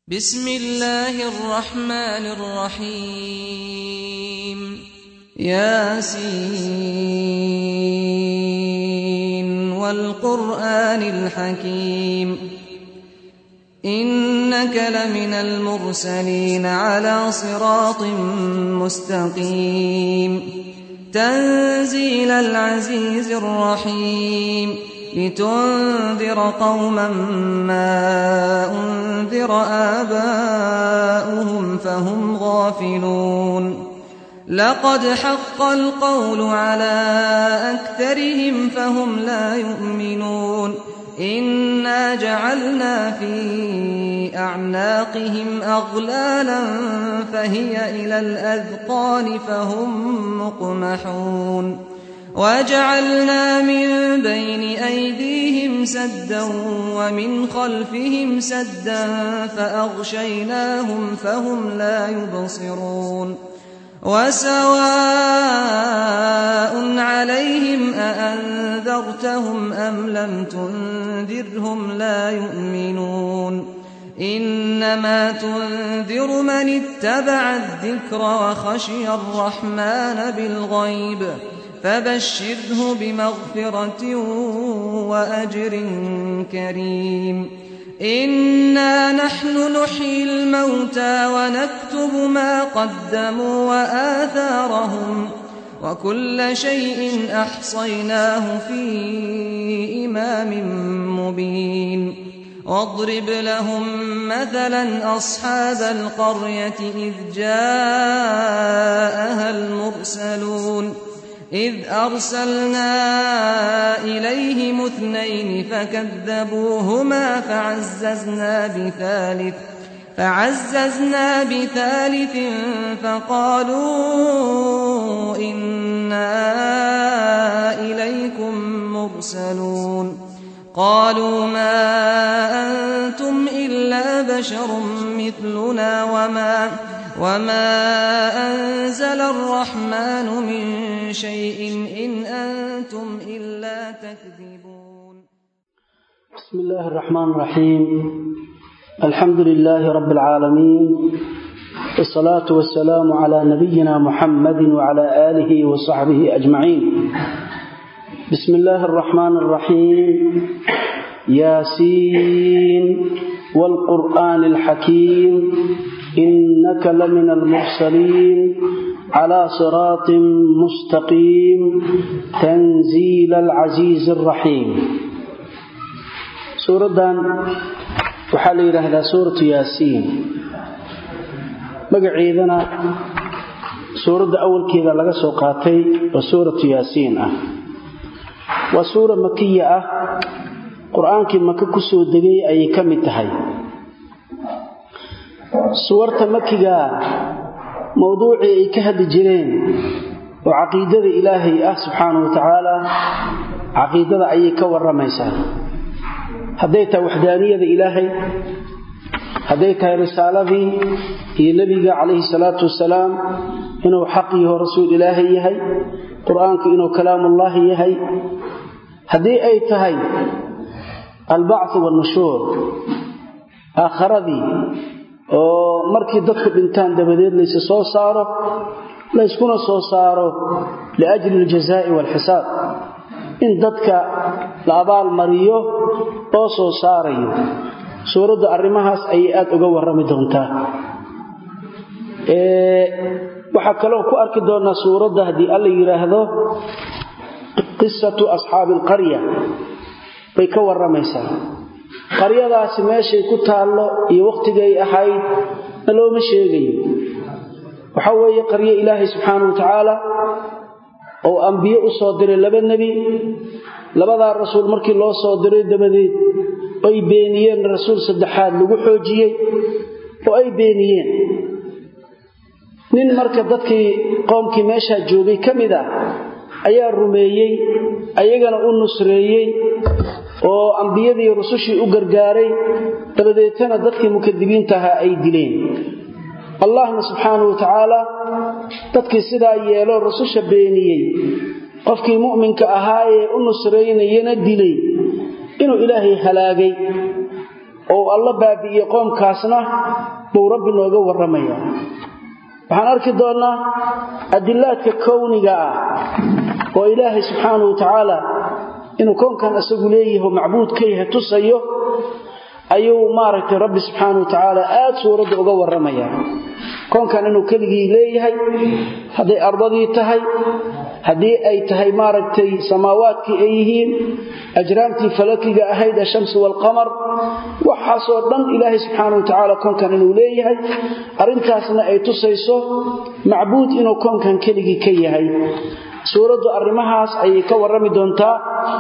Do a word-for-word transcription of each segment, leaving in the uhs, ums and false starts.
بسم الله الرحمن الرحيم ياسين والقرآن الحكيم إنك لمن المرسلين على صراط مستقيم تنزيل العزيز الرحيم لتنذر قوما ما أنذر آباؤهم فهم غافلون لقد حق القول على أكثرهم فهم لا يؤمنون إنا جعلنا في أعناقهم أغلالا فهي إلى الأذقان فهم مقمحون وجعلنا من بين أيديهم سدا ومن خلفهم سدا فأغشيناهم فهم لا يبصرون وسواء عليهم أأنذرتهم أم لم تنذرهم لا يؤمنون إنما تنذر من اتبع الذكر وخشي الرحمن بالغيب فبشره بمغفرة وأجر كريم إنا نحن نحيي الموتى ونكتب ما قدموا وآثارهم وكل شيء أحصيناه في إمام مبين واضرب لهم مثلا أصحاب القرية إذ جاءها المرسلون إذ أرسلنا إليهم اثنين فكذبوهما فعززنا بثالث فعززنا بثالث فقالوا إنا إليكم مرسلون قالوا ما أنتم إلا بشر مثلنا وما وما أنزل الرحمن من شيء إن أنتم إلا تكذبون بسم الله الرحمن الرحيم الحمد لله رب العالمين والصلاة والسلام على نبينا محمد وعلى آله وصحبه أجمعين بسم الله الرحمن الرحيم ياسين والقرآن الحكيم إنك لمن المرسلين على صراط مستقيم تنزيل العزيز الرحيم سورة وحالي لهذا سورة ياسين مقعيدنا سورة أول كذا لغا سوقاتي وسورة ياسين أه وسورة مكية أه قرآن كما كسو دقي أي كم تهي suwarta makiga mawduuci ay ka hadli jireen oo aqeedada Ilaahay ah subhanahu wa ta'ala aqeedada ay ka waramaysaa haday tahay wahdaaniyada Ilaahay haday tahay risaaladii iyo nabiga kaleey salaatu wasalaam inuu xaq iyo rasuul Ilaahay yahay quraanka inuu kalaamullah yahay haday ay tahay al-ba'th wal-nushur aakhiradii oo markii dadku dhintaan dabadeed la isoo soo saaro la iskuna soo saaro laajli al-jazaa'i wal-hisaab in dadka la abaal mariyo oo soo saarayo suurada arrimahaas ay aad uga warrami doontaa ee waxa kale oo ku arki doona suurada hadii alla yiraahdo qissatu ashaabil qarya bay ka warramaysaa qaryadaasi meeshay ku taalo iyo waqtigay ahayd looma sheegayo waxa weeye qaryo Ilaahay subhanahu wa ta'ala oo anbiyo u soo diray laba nabi labada rasuul markii loo soo diray dabadeed ay beeniyeen rasuul saddexaad lagu xoojiyay oo ay beeniyeen nin marka dadkii qoomkii meesha joogay kamida ayaa rumeeyay ayagana u nusreeyay oo anbiyadii rasuushii u gargaaray dabadeetana dadkii mukadibiinta ahaa ay dileen Allah subhanahu wa ta'ala dadkii sidaa yeelo rasuusha beeniyay qofkii mu'minka ahaa ee u nusreeyayna dilay inuu Ilaahay halaagay oo alla baabi'iyay qoomkaasna buu rabbi nooga waramaya waxaan arki doonaa adilaadka kowniga ah oo ilaahay subxaanahu wa ta'ala inuu koonkan asagu leeyahay macbuud ka yahay tusayo ayuu maaragtay rabbi subxaanahu wa ta'ala aad suurada uga waramaya koonkan inuu keligii leeyahay haday ardadii tahay hadii ay tahay maaragtay samaawaadkii ay yihiin ajraamtii falakiga ahayd ash-shams wal qamar waxa soo dhan ilaahay subxaanahu wa ta'ala koonkan inuu leeyahay arintaasna ay tusayso macbuud inuu koonkan keligii ka yahay suuradu arrimahaas ay ka warami doontaa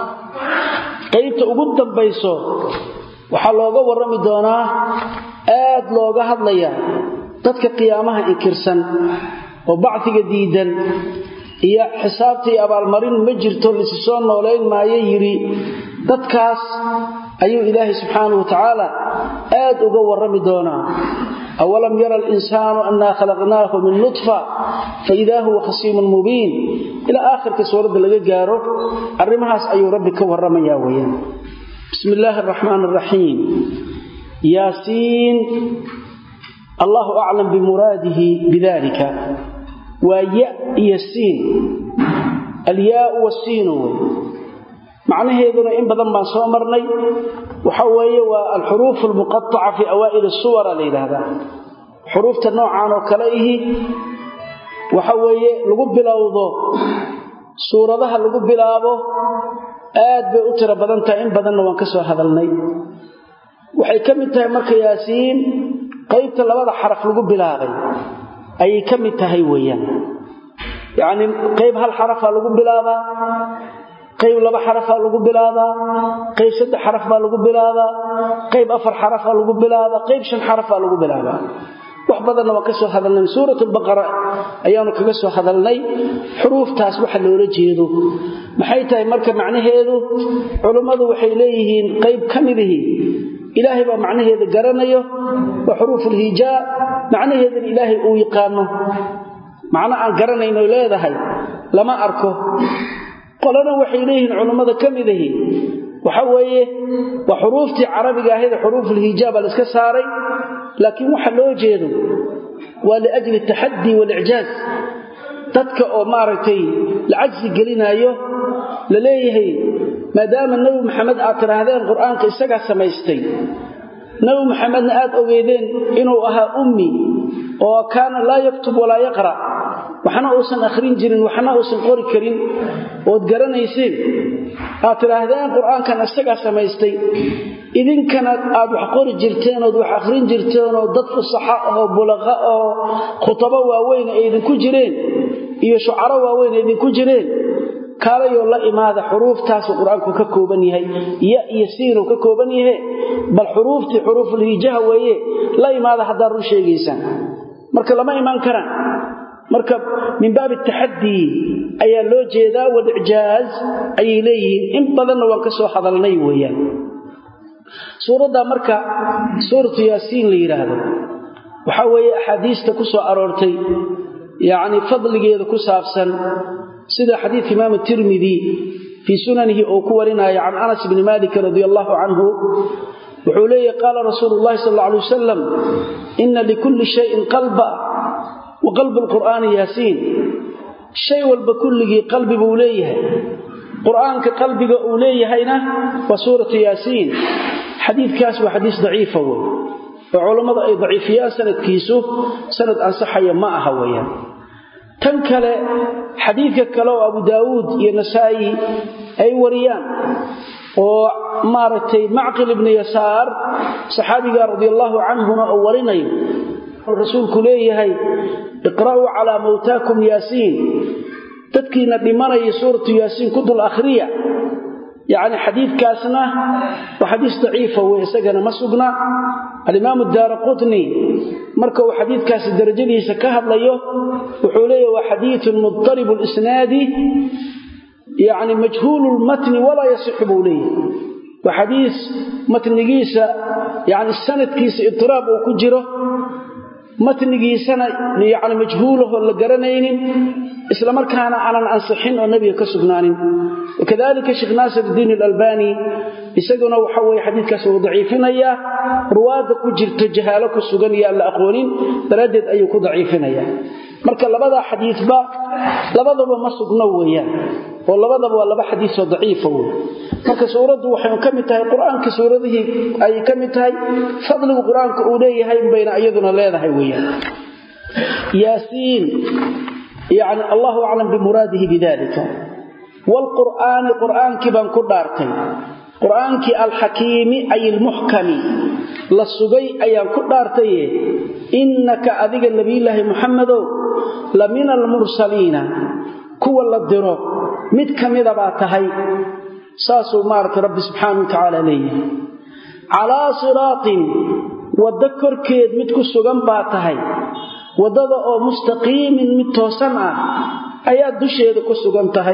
qaybta ugu dambayso waxa looga warami doonaa aad looga hadlaya dadka qiyaamaha inkirsan oo bacdiga diidan iyo xisaabtii abaalmarin ma jirto la soo nooleyn maayo yiri dadkaas ayuu ilaahay subxaanahu wa ta'ala aad uga warami doonaa awalam yara al-insanu anna khalaqnahu min nutfa fa idha huwa khasimun mubin ila aakhirka suurada laga gaaro arrimahaas ayuu rabbi ka waramaya weeyaan bismillaahir rahmaanir rahiim yaasiin allahu a'lam bi muradihi bidhalika wa ya yasin al-ya wa sin macnaheeduna in badan baan soo marnay waxa weeye waa al-huruf al-muqatta'a fi awaa'il as-suwar leeyahay hurufta noocan oo kale ihi waxa weeye lagu bilowdo suuradaha lagu bilaabo aad bay u tira badan tahay in badanna waan ka soo hadalnay waxay kamid tahay marka yaasiin qaybta labada xaraf lagu bilaabay ay kamid tahay weeyaan yaani qayb hal xaraf lagu bilaabaa qayb laba xaraf lagu bilaabaa qayb saddex xaraf lagu bilaabaa qayb afar xaraf lagu bilaabaa qayb shan xaraf lagu bilaabaa wax badanna waa ka soo hadalnay suuratul baqara ayaanu kaga soo hadalnay xuruuftaas waxa loola jeedo maxay tahay marka macnaheedu culimadu waxay leeyihiin qayb kamidihi ilaahay baa macnaheeda garanayo wa xuruuful hijaa macnaheedu ilaahay uu yaqaano macna aan garanayno leedahay lama arko qolana waxay leeyihiin culimada kamidihi waxa weeye wa xuruuftii carabiga ahayd xuruuful hijaa baa iska saaray laakiin waxa loo jeedo waa li ajli tahaddi wal i'jaz dadka oo maaragtay lacagsi gelinayo la leeyahay maadaama nabi maxamed aad tirahdeen quraanka isaga samaystay nabi maxamedna aad ogeedeen inuu ahaa ummi oo kaana la yaktub wala yaqra waxna uusan akhrin jirin waxna uusan qori karin oo garanayseen aad tirahdeen quraankan isaga samaystay idinkana aad wax qori jirteen oo wax akhrin jirteen oo dad fusaxa oo bulaqa oo khutaba waaweyn ay idinku jireen iyo shucara waaweyn ay idinku jireen kaalayo la imaada xuruuftaas quraanku ka kooban yahay ya iyo siin ka kooban yahay bal xuruufti xuruuful hijaa weeye la imaada hadaa ru sheegaysan marka lama iman karaan marka min baab at-tahaddi ayaa loo jeedaa wad i'jaaz ay leeyihiin in badan waan ka soo hadalnay weeyaan suurada marka suuratu yaasiin la yiraahdo waxa weeye ahadiista ku soo aroortay yaani fadligeeda ku saabsan sida xadiis imaam at-Tirmidhi fi sunanihi oo ku warinaya an Anas ibn Malik radiyallahu anhu wuxuu leeyahay qala rasuulullah sallallahu alayhi wasallam inna likulli shay'in qalba wa qalbu al-Qur'an yaasiin shay walba kulligi qalbi buu leeyahay quraanka qalbiga uu leeyahayna waa suuratu yaasiin xadiidkaas waa xadiis daciif ah oo culimada ay daciifiyaan sanadkiisu sanad ansaxaya ma aha weeyaan tan kale xadiidka kale oo Abu Daawud iyo Nasaa'i ay wariyaan oo maartay Ma'qil ibn Yasaar saxaabiga radiyallahu anhu oo warinay rasuulku leeyahay iqra'u ala mawtaakum yaasiin dadkiina dhimanaya suuratu yaasiin ku dul akhriya yaani xadiidkaasna waa xadiis daciif ah oo isagana ma sugna al-Imam ad-Darqutni marka uu xadiidkaas darajadiisa ka hadlayo wuxuu leeyahay waa xadiithun mudtarib al-isnadi yaani majhul al-matn wala yasih bulayhi wa xadiis matnigiisa yaani sanadkiisa idraab uu ku jiro matnigiisana yani majhuulahu la garanaynin isla markaana aanan ansixin oo nabiga ka sugnaanin wakadalika Sheikh Nasiruddin Al-Albani isaguna waxa way xadiidkaas uu daciifinaya ruwaada ku jirto jahaalo ku sugan iyo la aqoonin daradeed ayuu ku daciifinaya marka labada xadiisba labadaba ma sugna weeyaan oo labadaba waa laba xadiis oo daciif ah marka suuradu waxay ka mid tahay quraanka suuradihi ay ka mid tahay fadliga quraanka uu leeyahay bayna ayaduna leedahay weeyaan yaasiin يعني الله أعلم بمراده بذلك والقرآن قرآن كبان كدارتي قرآن كي الحكيم أي المحكم للصبي أي كدارتي إنك أذيك النبي الله محمد لمن المرسلين كو الدرو مد كميدا باتهي ساسو مارك رب سبحانه وتعالى ليه على صراط وذكر كيد مد كسغان باتهي wadada oo mustaqiimin mid toosan ah ayaa dusheeda ku sugan tahay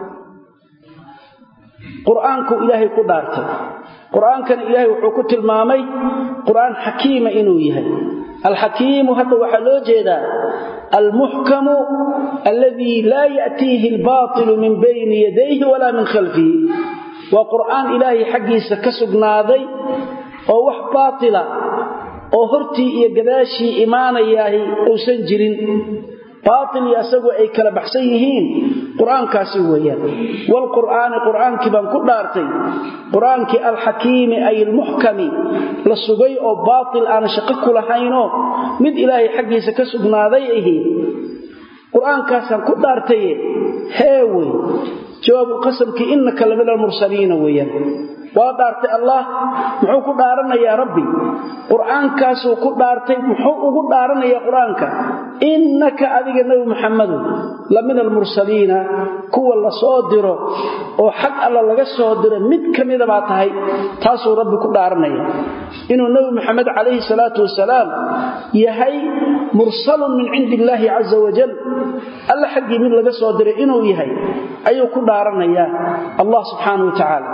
quraanku ilaahay ku dhaartay quraankan ilaahay wuxuu ku tilmaamay quraan xakiima inuu yahay al-hakiim hada waxa loo jeedaa al-muhkam alladhi la yatihi al-batil min bayni yadayhi wala min khalfihi wa quraan ilaahay xaqiisa ka sugnaaday oo wax baatila oo hortii iyo gadaashii iimaanayahay oo san jirin baatil yasagu ay kala baxsan yihiin quraankaasi weeyaan wal quraan quraanki baan ku dhaartay quraanki al hakiim ay al muhkam la sugay oo baatil aan shaqo ku lahayno mid ilaahay xaqiisa ka sugnaaday ahi quraankaasaan ku dhaartay heeway jawaab qasamki innaka la min al mursaliin weeyaan waa dhaartay Allah muxuu ku dhaaranayaa rabbi quraankaas uu ku dhaartay muxuu ugu dhaaranayaa quraanka innaka adiga nabi muhammad la min al mursaliina kuwa la soo diro oo xaq Allah laga soo diro mid kamida baa tahay taas uu rabbi ku dhaaranaya inuu nabi muhammad alayhi salatu wasalaam yahay mursalun min indillahi azza wa jalla Allah xaqi mid laga soo diray inuu yahay ayuu ku dhaaranayaa Allah subhanahu wa ta'ala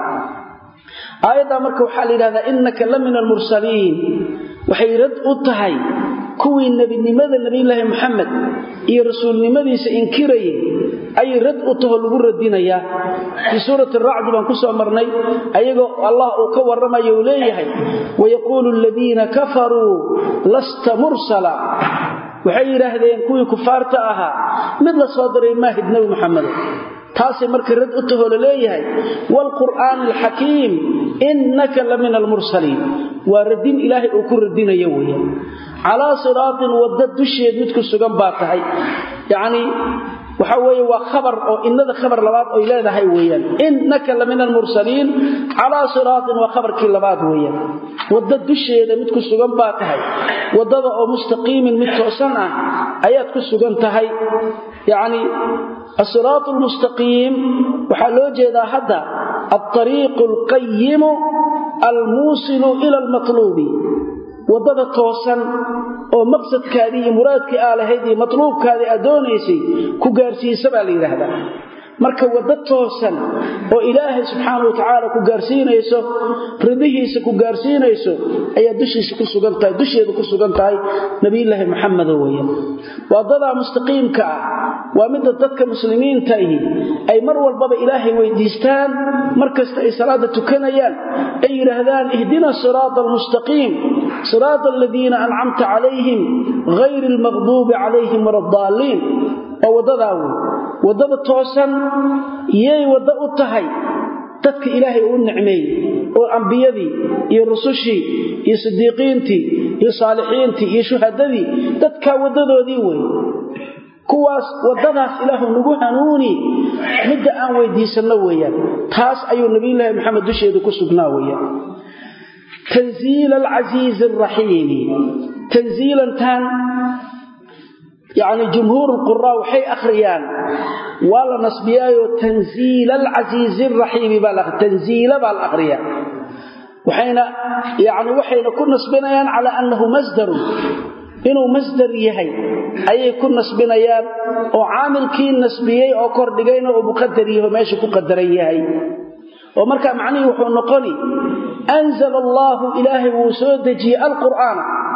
aayada marka waxa la yiraahdaa innaka laminal mursaliin waxay rad u tahay kuwii nabinimada nabiga Muhammad iyo rasuulnimadiisa inkiray ay rad u taho lagu radinaya fi suurati ar-ra'd baan ku soo marnay ayagoo Allah uu ka waramayo uu leeyahay wayaqulu alladheena kafaru lasta mursala waxay yiraahdeen kuwii kufaarta ahaa mid la soo diray maahid nabi Muhammad taasi markii rad u taho leeyahay wal qur'aan al hakiim innaka lamin al mursaliin wa radin ilaahi oo ku radinayo weeyaan ala siraatin wadad dusheed mid ku sugan baa tahay yaani waxa weeye waa khabar oo innada khabar labaad oo leedahay weeyaan innaka lamin al mursaliin ala siraatin wa khabarkii labaad weeyaan wadad dusheed mid ku sugan baa tahay wadada oo mustaqiimin mid toosan ah ayaad ku sugan tahay yaani الصراط المستقيم وحلو جيدا هذا الطريق القيم الموصل إلى المطلوب وضد توسن oo maqsadkaadi iyo muraadkii aalahaydii matluubkaadi adoonaysi ku gaarsiisay baa leeyahay marka wada toosan oo Ilaahay subhanahu wa ta'ala ku gaarsiinayso ridihiisa ku gaarsiinayso ayaa dushiisa ku sugan tahay dusheedu ku sugan tahay nabiyilaahi Muhammad weeyaan wadada mustaqiimka waa mid dadka muslimiinta ay mar walba Ilaahay weydiistaan markasta ay salaada tukanayaan ay yiraahdaan ihdina siraatal mustaqiim siraatal ladiina an'amta alayhim ghayril maghdubi alayhim waladdallin wadada wadada toosan iyay wada u tahay dadka Ilaahay uu nicmeeyay oo anbiyadii iyo rusushii iyo sidiiqiintii iyo saalixiintii iyo shuhadadii dadka wadadoodii way kuwaas wadadaas Ilaahay nagu hanuuni midda aan weydiisano weeyaan taas ayuu nabiyilaahi Muhammad dusheedu ku sugnaa weeyaan tanziil al-aziz ar-rahim tanziilan tan يعني جمهور القراء وحي أخريان ولا نصبيايو تنزيل العزيز الرحيم بالأخ تنزيل بالأخريان وحين يعني وحين كن نصبنيان على أنه مصدر إنه مصدر يهي أي كن نصبنيان وعامل كين نصبيي أو كردقين أو مقدريه وماشي كقدريه ومركا معنيه وحو نقني أنزل الله إلهي وسودجي القرآن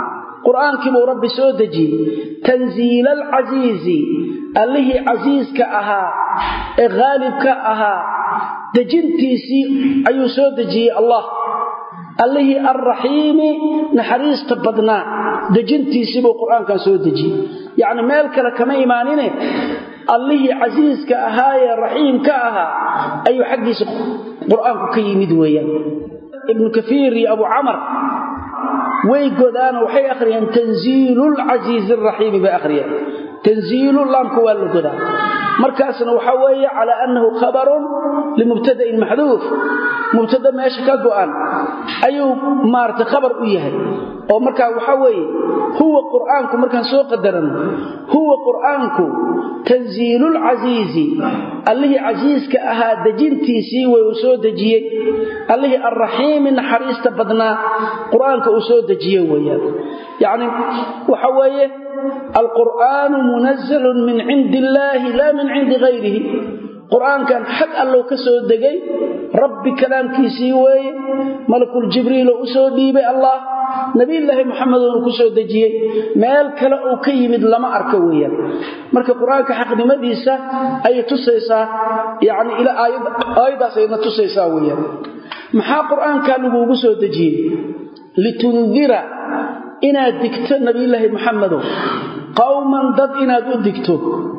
quraanki buu rabbi soo dajiyay tanziil al-aziz allihi aziizka aha ee ghalibka aha dajintiisi ayuu soo dajiyay Allah allihi ar-rahim naxariista badna dajintiisi buu quraanka soo dajiyay yaani meel kale kama iimaanine allihi aziizka aha ee rahiimka aha ayuu xaqiisa quraanku ka yimid weeyaan ibn kathir iyo abu amr way godaan waxay akhriyaan tanziilul aziiz ar-rahim ba akhriyaan tanziilul lamku wal godaa markaasna waxa weeye ala annahu khabarun limubtada'in mahdhuf mubtada meesha ka go'an ayuu maarta khabar u yahay oo marka waxa weeye huwa quraanku markaan soo qadaran huwa quraanku tanziilul aziiz allihi aziizka aha dajintiisi way u soo dajiyay allihi ar-rahim naxariista badna quraanka u soo dajiyay weeyaan yaani waxa weeye القرآن منزل من عند الله لا من عند غيره قرآن كان حق الله كسو دغاي رب كلام كيسي وي ملك الجبريل اسو ديبي الله نبي الله محمد كسو دجيي مeel kale oo ka yimid lama arko weeyaan marka quraanka xaqnimadiisa ay tusaysaa yaani ila aayad aayadaas ay tusaysaa weeyaan maxaa quraanka lagu soo dajiyay litundira inaad digto nabi ilaahi maxamed qawman dad inaad u digto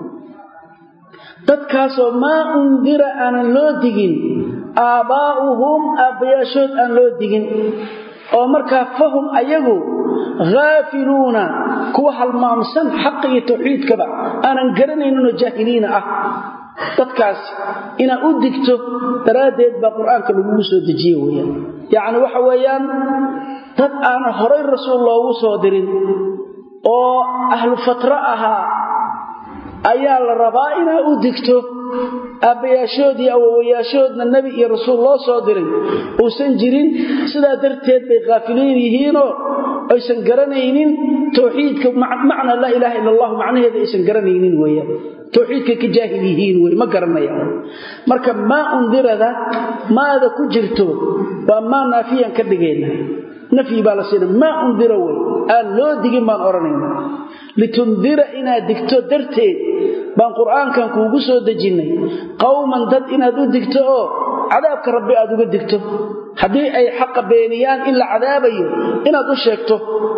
dadkaas oo ma undira aan loo digin aabaahum abayashad aan loo digin oo marka fahum ayagu ghaafiluna kuwa halmaamsan xaq iyo tawxiidka ba aanan garanaynin jaahiliina ah dadkaas ina u digto daraadeed ba quraanka lagu soo dajiyay weeyaan yaani waxa weeyaan dad aan horay rasuul loogu soo dirin oo ahlu fatra aha ayaa la rabaa ina u digto abayaashoodii awowayaashoodna nabi iyo rasuul loo soo diray oo san jirin sida darteed bay qaafiliin yihiin oo aysan garanaynin tawxiidka macna la ilaaha illa allah macnaheedu aysan garanaynin weeyaan tawxiidka ka jaahil yihiin way ma garanayaan marka ma undirada maada ku jirto waa ma naafiyan ka dhigayna nafi balasina ma undira way aan loo digin baan oranayna litundira ina digto darteed baan quraankan kuugu soo dajinay qawman dad inaad u digto oo cadaabka rabbi aad uga digto hadii ay xaq beeniyaan illa cadaabayo inaad u sheegto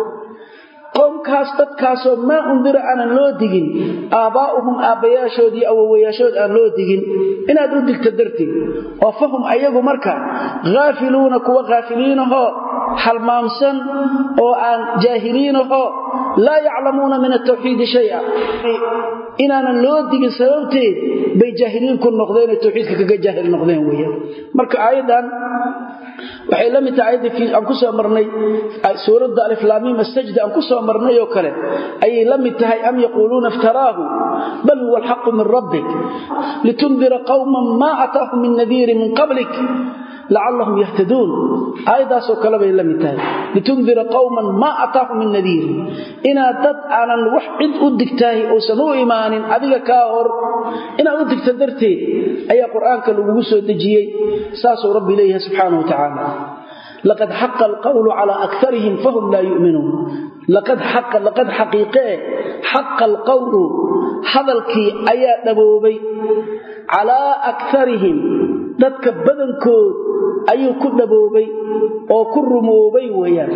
qomkaas dadkaas oo ma undira aan loo digin aabaahum aabayaashoodii awowayaashood aan loo digin inaad u digto darteed oo fahum ayagu marka ghaafiluna kuwa ghaafiliinaho halmaamsan oo aan jaahiliinaho la yaclamuuna min at-tawhid shay'a inana loo digin sababteed bay jaahiliin ku noqdeen tawxiidka kaga jaahil noqdeen weeyaan marka aayadan waxay la mid tahay aayadii aan ku soo marnay suurada alif lam mim as-sajda aan ku soo marnay oo kale ay la mid tahay am yaquluna iftaraahu bal huwa al-haqq min rabbik litundira qauman ma atahum min nadhir min qablik la'allahum yahtadun ayadaas oo kale bay la mid tahay litundira qauman ma atahum min nadhir ina dad aanan wax cid u digtay oo sano imaanin adiga ka hor ina u digta darteed ayaa quraanka lagu soo dajiyay saasoo rabbi leeyahay subhanahu wa ta'ala laqad haqqa al-qawlu ala aktharihim fahum la yu'minun laqad haqqa laqad haqiqe haqqa al-qawlu hadalki ayaa dhaboobay ala aktharihim dadka badankood ayuu ku dhaboobay oo ku rumoobay weeyaan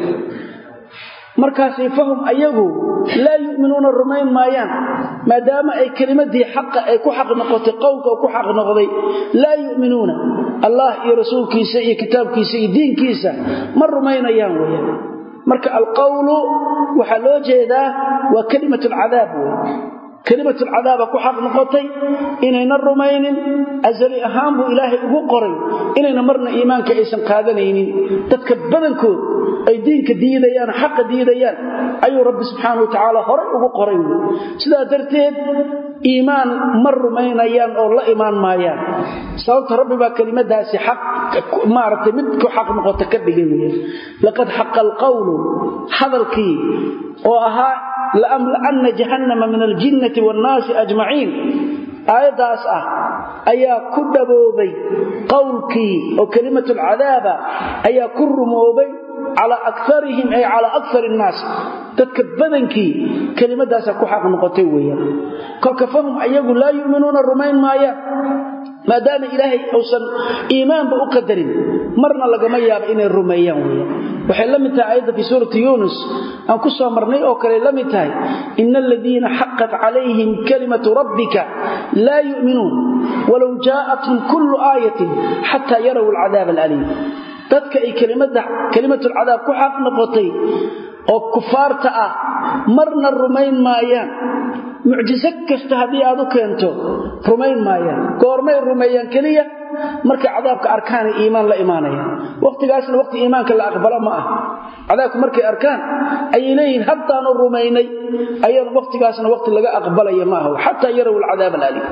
markaas fahum ayagu la yu'minuuna rumayn maayaan maadaama ay kalimadii xaq ay ku xaq noqotay qowlka ku xaq noqday la yu'minuuna allah iyo rasuulkiisa iyo kitaabkiisa iyo diinkiisa ma rumaynayaan weeyaan marka alqawlu waxa loo jeedaa waa kalimatul cadaab kalimatul cadaab ku xaq noqotay inayna rumaynin azali ahaan buu ilaahay ugu qoray inayna marna iimaanka aysan qaadanaynin dadka badankood ay diinka diidayaan xaq diidayaan ayuu rabbi subhanahu wa ta'ala hore ugu qoray sida darteed iimaan mar rumaynayaan oo la iimaan maayaan sababta rabbi baa kalimadaasi xaq maartay mid ku xaq noqotay ka dhigay laqad haqqal qawlu hadalkii oo ahaa la amla anna jahannama min al-jinnati wan-naasi ajma'in ayadaas ah ayaa ku dhaboobay qowlkii oo kalimatul cadaaba ayaa ku rumoobay على أكثرهم أي على أكثر الناس تتكبدنكي كلمة داسا كحاق نقطيوية كفهم أيقوا لا يؤمنون الرمين مايا ما دام إلهي أوصل إيمان بأقدرين مرنا لقما ياب إن الرميان ويا وحي لمتها أيضا في سورة يونس أن كسوا مرني أوكري لمتها إن الذين حقت عليهم كلمة ربك لا يؤمنون ولو جاءتهم كل آية حتى يروا العذاب الأليم تذكى كلمة كلمة العذاب كحاق نقطي أو كفارتا مرنا الرمين مايان معجزة كسته هذه أدو كنتو رمين مايان قورمين رميان كلية مركا عذابك أركان إيمان لا إيمانيا وقت قاسنا وقت إيمانك لا أقبل معه عذابك مركا أركان أينين حتى الرميني أيضا وقت قاسنا وقت لا أقبل معه حتى يروا العذاب الأليم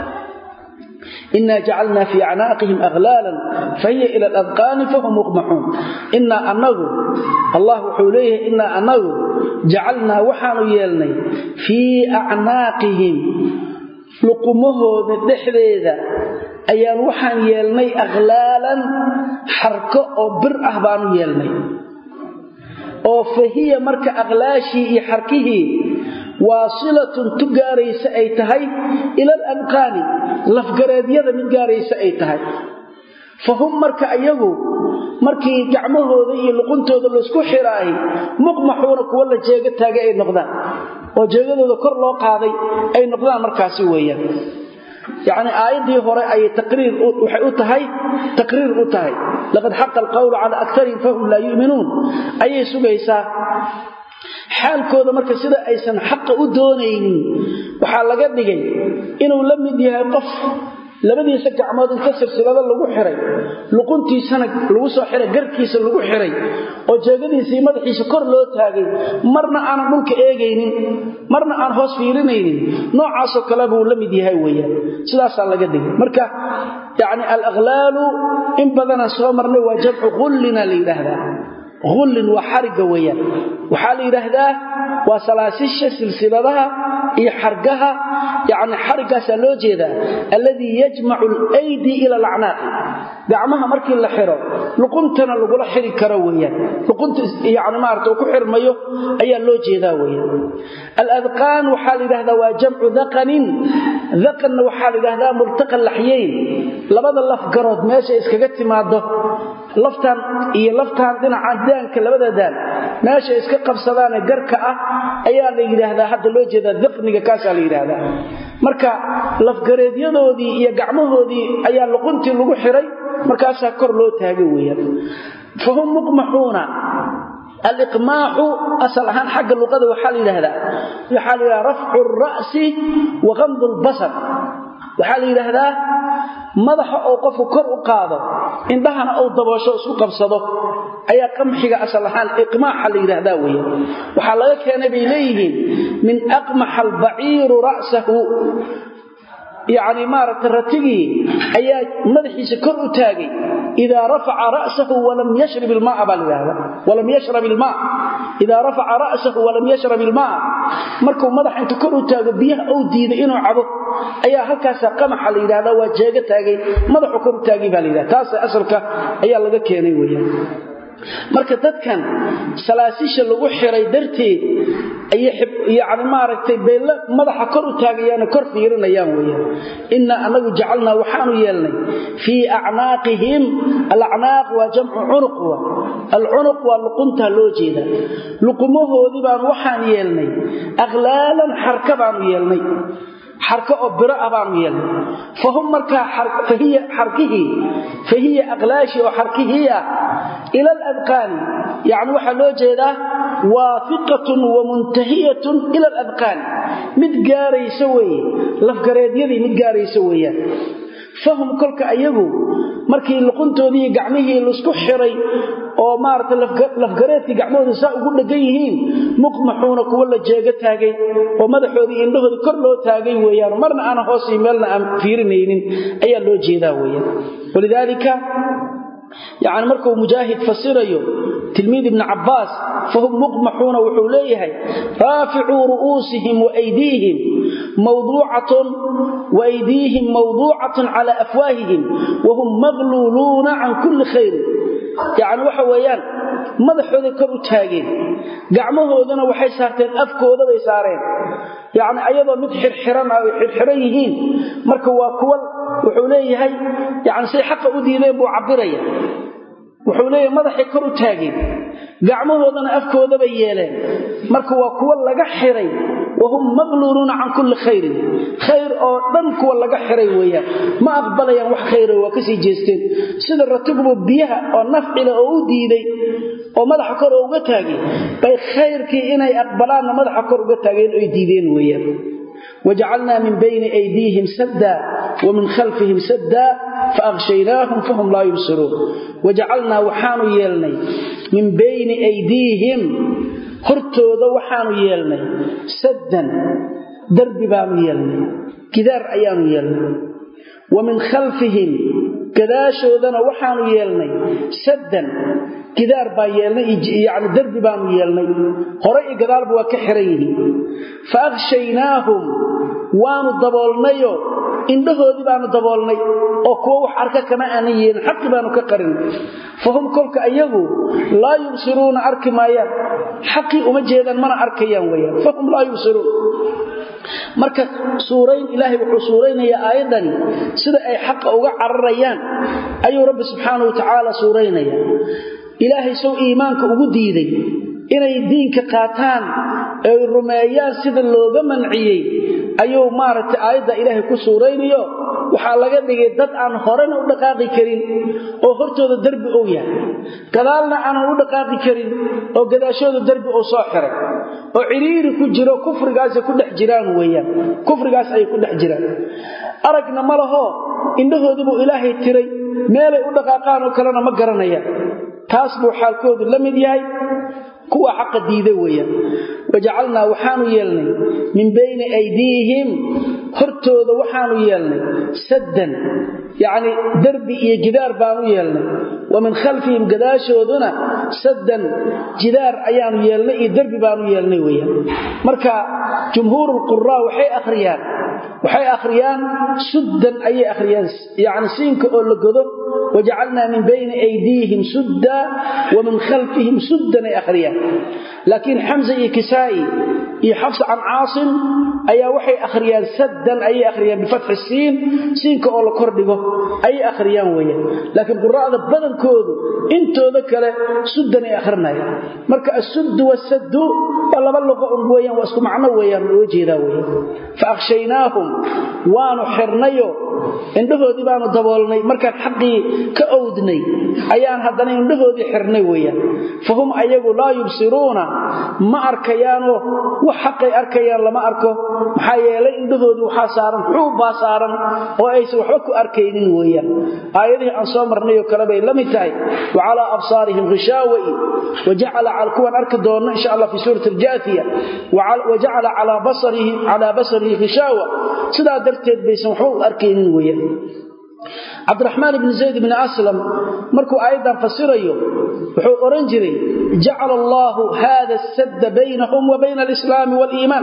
إنا جعلنا في أعناقهم أغلالا فهي إلى الأذقان فهم مقمحون إنا أنه الله حوليه إنا أنه جعلنا وحانو يلني في أعناقهم لقمه بالدحريدة أيان وحان يلني أغلالا حركة أو بر أهبانو يلني أو فهي مرك أغلاشي حركه واصلة تقاريس أيتهي إلى الأنقان لفقراد يذا من قاريس أيتهي فهم مرك أيهو مركي جعمه ذي لقنته ذي لسكو حرائي مقمحونك ولا جيغتها أي نقضان وجيغته ذكر له قاضي أي نقضان مركاسي ويا يعني آياتي هراء أي تقرير أتهي تقرير أتهي لقد حق القول على أكثر فهم لا يؤمنون أي سبيسا xaalkooda marka sida aysan xaq u doonaynin waxa laga dhigay inuu la mid yahay qof labadiisa gacmood inta silsilada lagu xiray luquntiisana lagu soo xiray garkiisa lagu xiray oo jeegadiisa madaxiisa kor loo taagay marna aan dhulka eegaynin marna aan hoos fiirinaynin noocaas oo kale buu la mid yahay weeyaan sidaas laga dhigay marka yaani al-aghlalu in badana soo marnay waa jamcu qullina liidahda غل وحرق ويا وحال يرهداه وسلاسل سلسلتها اي حرقها يعني حرقه سلوجيدا الذي يجمع الايدي الى الاعناق دعمها markii la xiro luquntan lagu la xiri karo weeyaan luqunta yaani maarto ku xirmayo ayaa loo jeedaa weeyaan al-adqan waxaa yiraahdaa waa jamcu dhaqanin dhaqan waxaa yiraahdaa multaqa lahyayn labada laf garood meesha iskaga timaado laftan iyo laftan dhinaca daanka labada daan meesha iska qabsadaan garka ah ayaa la yiraahdaa hadda loo jeedaa dhaqniga kaas la yiraahdaa marka laf gareedyadoodii iyo gacmahoodii ayaa luquntii lagu xiray markaas kor loo taagay weeyaan fahum muqmahuna الإقماح أصلها حق اللغة وحال هذا وحال رفع الرأس وغمض البصر وحال هذا مدح أو قف كر قاضه إن دهنا أو ضباشو سو قبصده أي قمحيga أصلها الإقماح اللي هذا ويا وحال كان بيليه من أقمح البعير رأسه يعني مارة الرتقي أي مدحيس كر تاغي إذا رفع رأسه ولم يشرب الماء بالهذا ولم يشرب الماء إذا رفع رأسه ولم يشرب الماء مركو مدح انت كر تاغي بيه أو ديد إنو عبو أي هكذا قمح لهذا وجاغ تاغي مدح كر تاغي بالهذا تاس أسرك أي لغا كيني ويا marka dadkan salaasisha lagu xiray darteed ay yaani maaragtay beela madaxa kor u taagayaan kor fiirinayaan weeyaan inna anagu jacalna waxaanu yeelnay fi a'naaqihim al-a'naaq wa jam'u 'unuq al-'unuq wa luqunta loo jeeda luqumahoodii baan waxaan yeelnay aghlaalan harkabaan yeelnay حركة أبرة أبان يلي فهم مركا حرك فهي حركه فهي أغلاشي وحركه إلى الأذقان يعني وحلو جيدا واثقة ومنتهية إلى الأذقان متقاري سوي لفقريد يدي متقاري سويا فهم كلك أيهو markii luquntoodii gacmihii la isku xiray oo maarta lafgareedkii gacmahooda saa ugu dhagan yihiin muqmaxuuna kuwa la jeega taagay oo madaxoodii indhahooda kor loo taagay weeyaan marna aan hoos meelna aan fiirinaynin ayaa loo jeedaa weeyaan walidaalika يعني مركو مجاهد فسريو تلميذ ابن عباس فهم مقمحون وحوليه رافعوا رؤوسهم وأيديهم موضوعة وأيديهم موضوعة على أفواههم وهم مغلولون عن كل خير يعني وحويان madaxooda kor u taageen gacmahoodana waxay saarteen afkooda bay saareen yaani ayadoo mid xirxiran ah xirxiran yihiin marka waa kuwa wuxuu leeyahay yaani si xaq u diideen buu cabiraya wuxuu leeyahay madaxay kor u taageen gacmahoodana afkooda bay yeeleen marka waa kuwa laga xiray وهم مغلورون عن كل خير خير او دن كو laga xiray weeyaan ma aqbalayaan wax khayr oo ka sii jeesteen sida ratibu biyaha oo nafcila oo u diiday oo madaxa kor uga taagay bay khayrkii inay aqbalaan madaxa kor uga taageen oo diideen weeyaan وجعلنا من بين أيديهم سدا ومن خلفهم سدا فأغشيناهم فهم لا يبصرون وجعلنا وحانو يلني من بين أيديهم hortooda waxaanu yeelnay saddan darbi baanu yeelnay kidaar ayaanu yeelnay wa min khalfihim gadaashoodana waxaanu yeelnay saddan kidaar baa yeelnay yaani darbi baanu yeelnay hore iyo gadaalba waa ka xiran yihiin fa aghshaynaahum waanu daboolnayo indhahoodii baanu daboolnay oo kuwa wax arka kama aanay yeelin xaq baanu ka qarin fahum kulka ayagu la yubsiruuna arki maayaan xaqi uma jeedaan mana arkayaan weeyaan fahum la yubsiruun marka suurayn ilaahay wuxuu suuraynayaa aayadani sida ay xaq uga cararayaan ayuu rabbi subxaanahu wa ta'aala suuraynayaa ilaahay soo iimaanka ugu diiday inay diinka qaataan ay rumeeyaan sida looga manciyay ayuu maaragtay aayada ilaahay ku suuraynayo waxa laga dhigay dad aan horena u dhaqaaqi karin oo hortooda darbi oo yahay gadaalna aan u dhaqaaqi karin oo gadaashooda darbi oo soo xiray oo ciriiri ku jiro kufrigaas ku dhex jiraan weeyaan kufrigaas ay ku dhex jiraan aragna ma laho indhahoodii buu ilaahay tiray meelay u dhaqaaqaan oo kalena ma garanayaan taas buu xaalkoodu la mid yahay kuwa xaq diiday weeyaan wajacalna waxaanu yeelnay min bayna aydihim hortooda waxaanu yeelnay saddan yaani darbi iyo jidaar baanu yeelnay wa min khalfihim gadaashooduna saddan jidaar ayaanu yeelnay iyo darbi baanu yeelnay weeyaan marka jumhuurul qurraa waxay akhriyaan waxay akhriyaan suddan ay akhriyaan yaani siinka oo la godo wajacalna min bayna aydihim sudda wa min khalfihim suddan ay akhriyaan laakiin hamza iyo kisaa'i iyo xafs an aasim ayaa waxay akhriyaan saddan ay akhriyaan bifath siin siinka oo la kordhigo ay akhriyaan weeyaan laakiin quraa'ada badankoodu intooda kale suddan ay akhrinayaan marka as-sudd was-saddu laba luqo weeyaan waa isku macno weeyaan loo jeedaa weeyaan fa akhshaynaahum waanu xirnayo indhahoodii baanu daboolnay markaan xaqii ka awdnay ayaan haddana indhahoodii xirnay weeyaan fahum ayagu laa yubsiruuna ma arkayaano wax xaqay arkayaan lama arko maxaa yeelay indhahoodii waxaa saaran xuub baa saaran oo aysan waxba ku arkaynin weeyaan aayadihii aan soo marnay oo kale bay la mid tahay wacala absaarihim ghishaawai wajacala cal kuwan arki doona insha allah fi suurati aljaathiya wajacala calaa basarihi calaa basarihi ghishawa sidaa darteed baysan waxba u arkaynin weeyaan عبد الرحمن بن زيد بن أسلم مركو أيضا فسريه وحو أرنجري جعل الله هذا السد بينهم وبين الإسلام والإيمان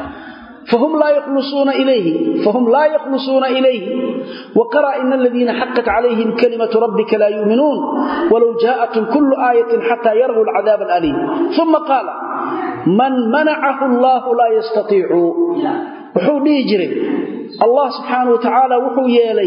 فهم لا يخلصون إليه فهم لا يخلصون إليه وقرأ إن الذين حقت عليهم كلمة ربك لا يؤمنون ولو جاءتهم كل آية حتى يروا العذاب الأليم ثم قال من منعه الله لا يستطيع وحو نيجري الله سبحانه وتعالى وحو يالي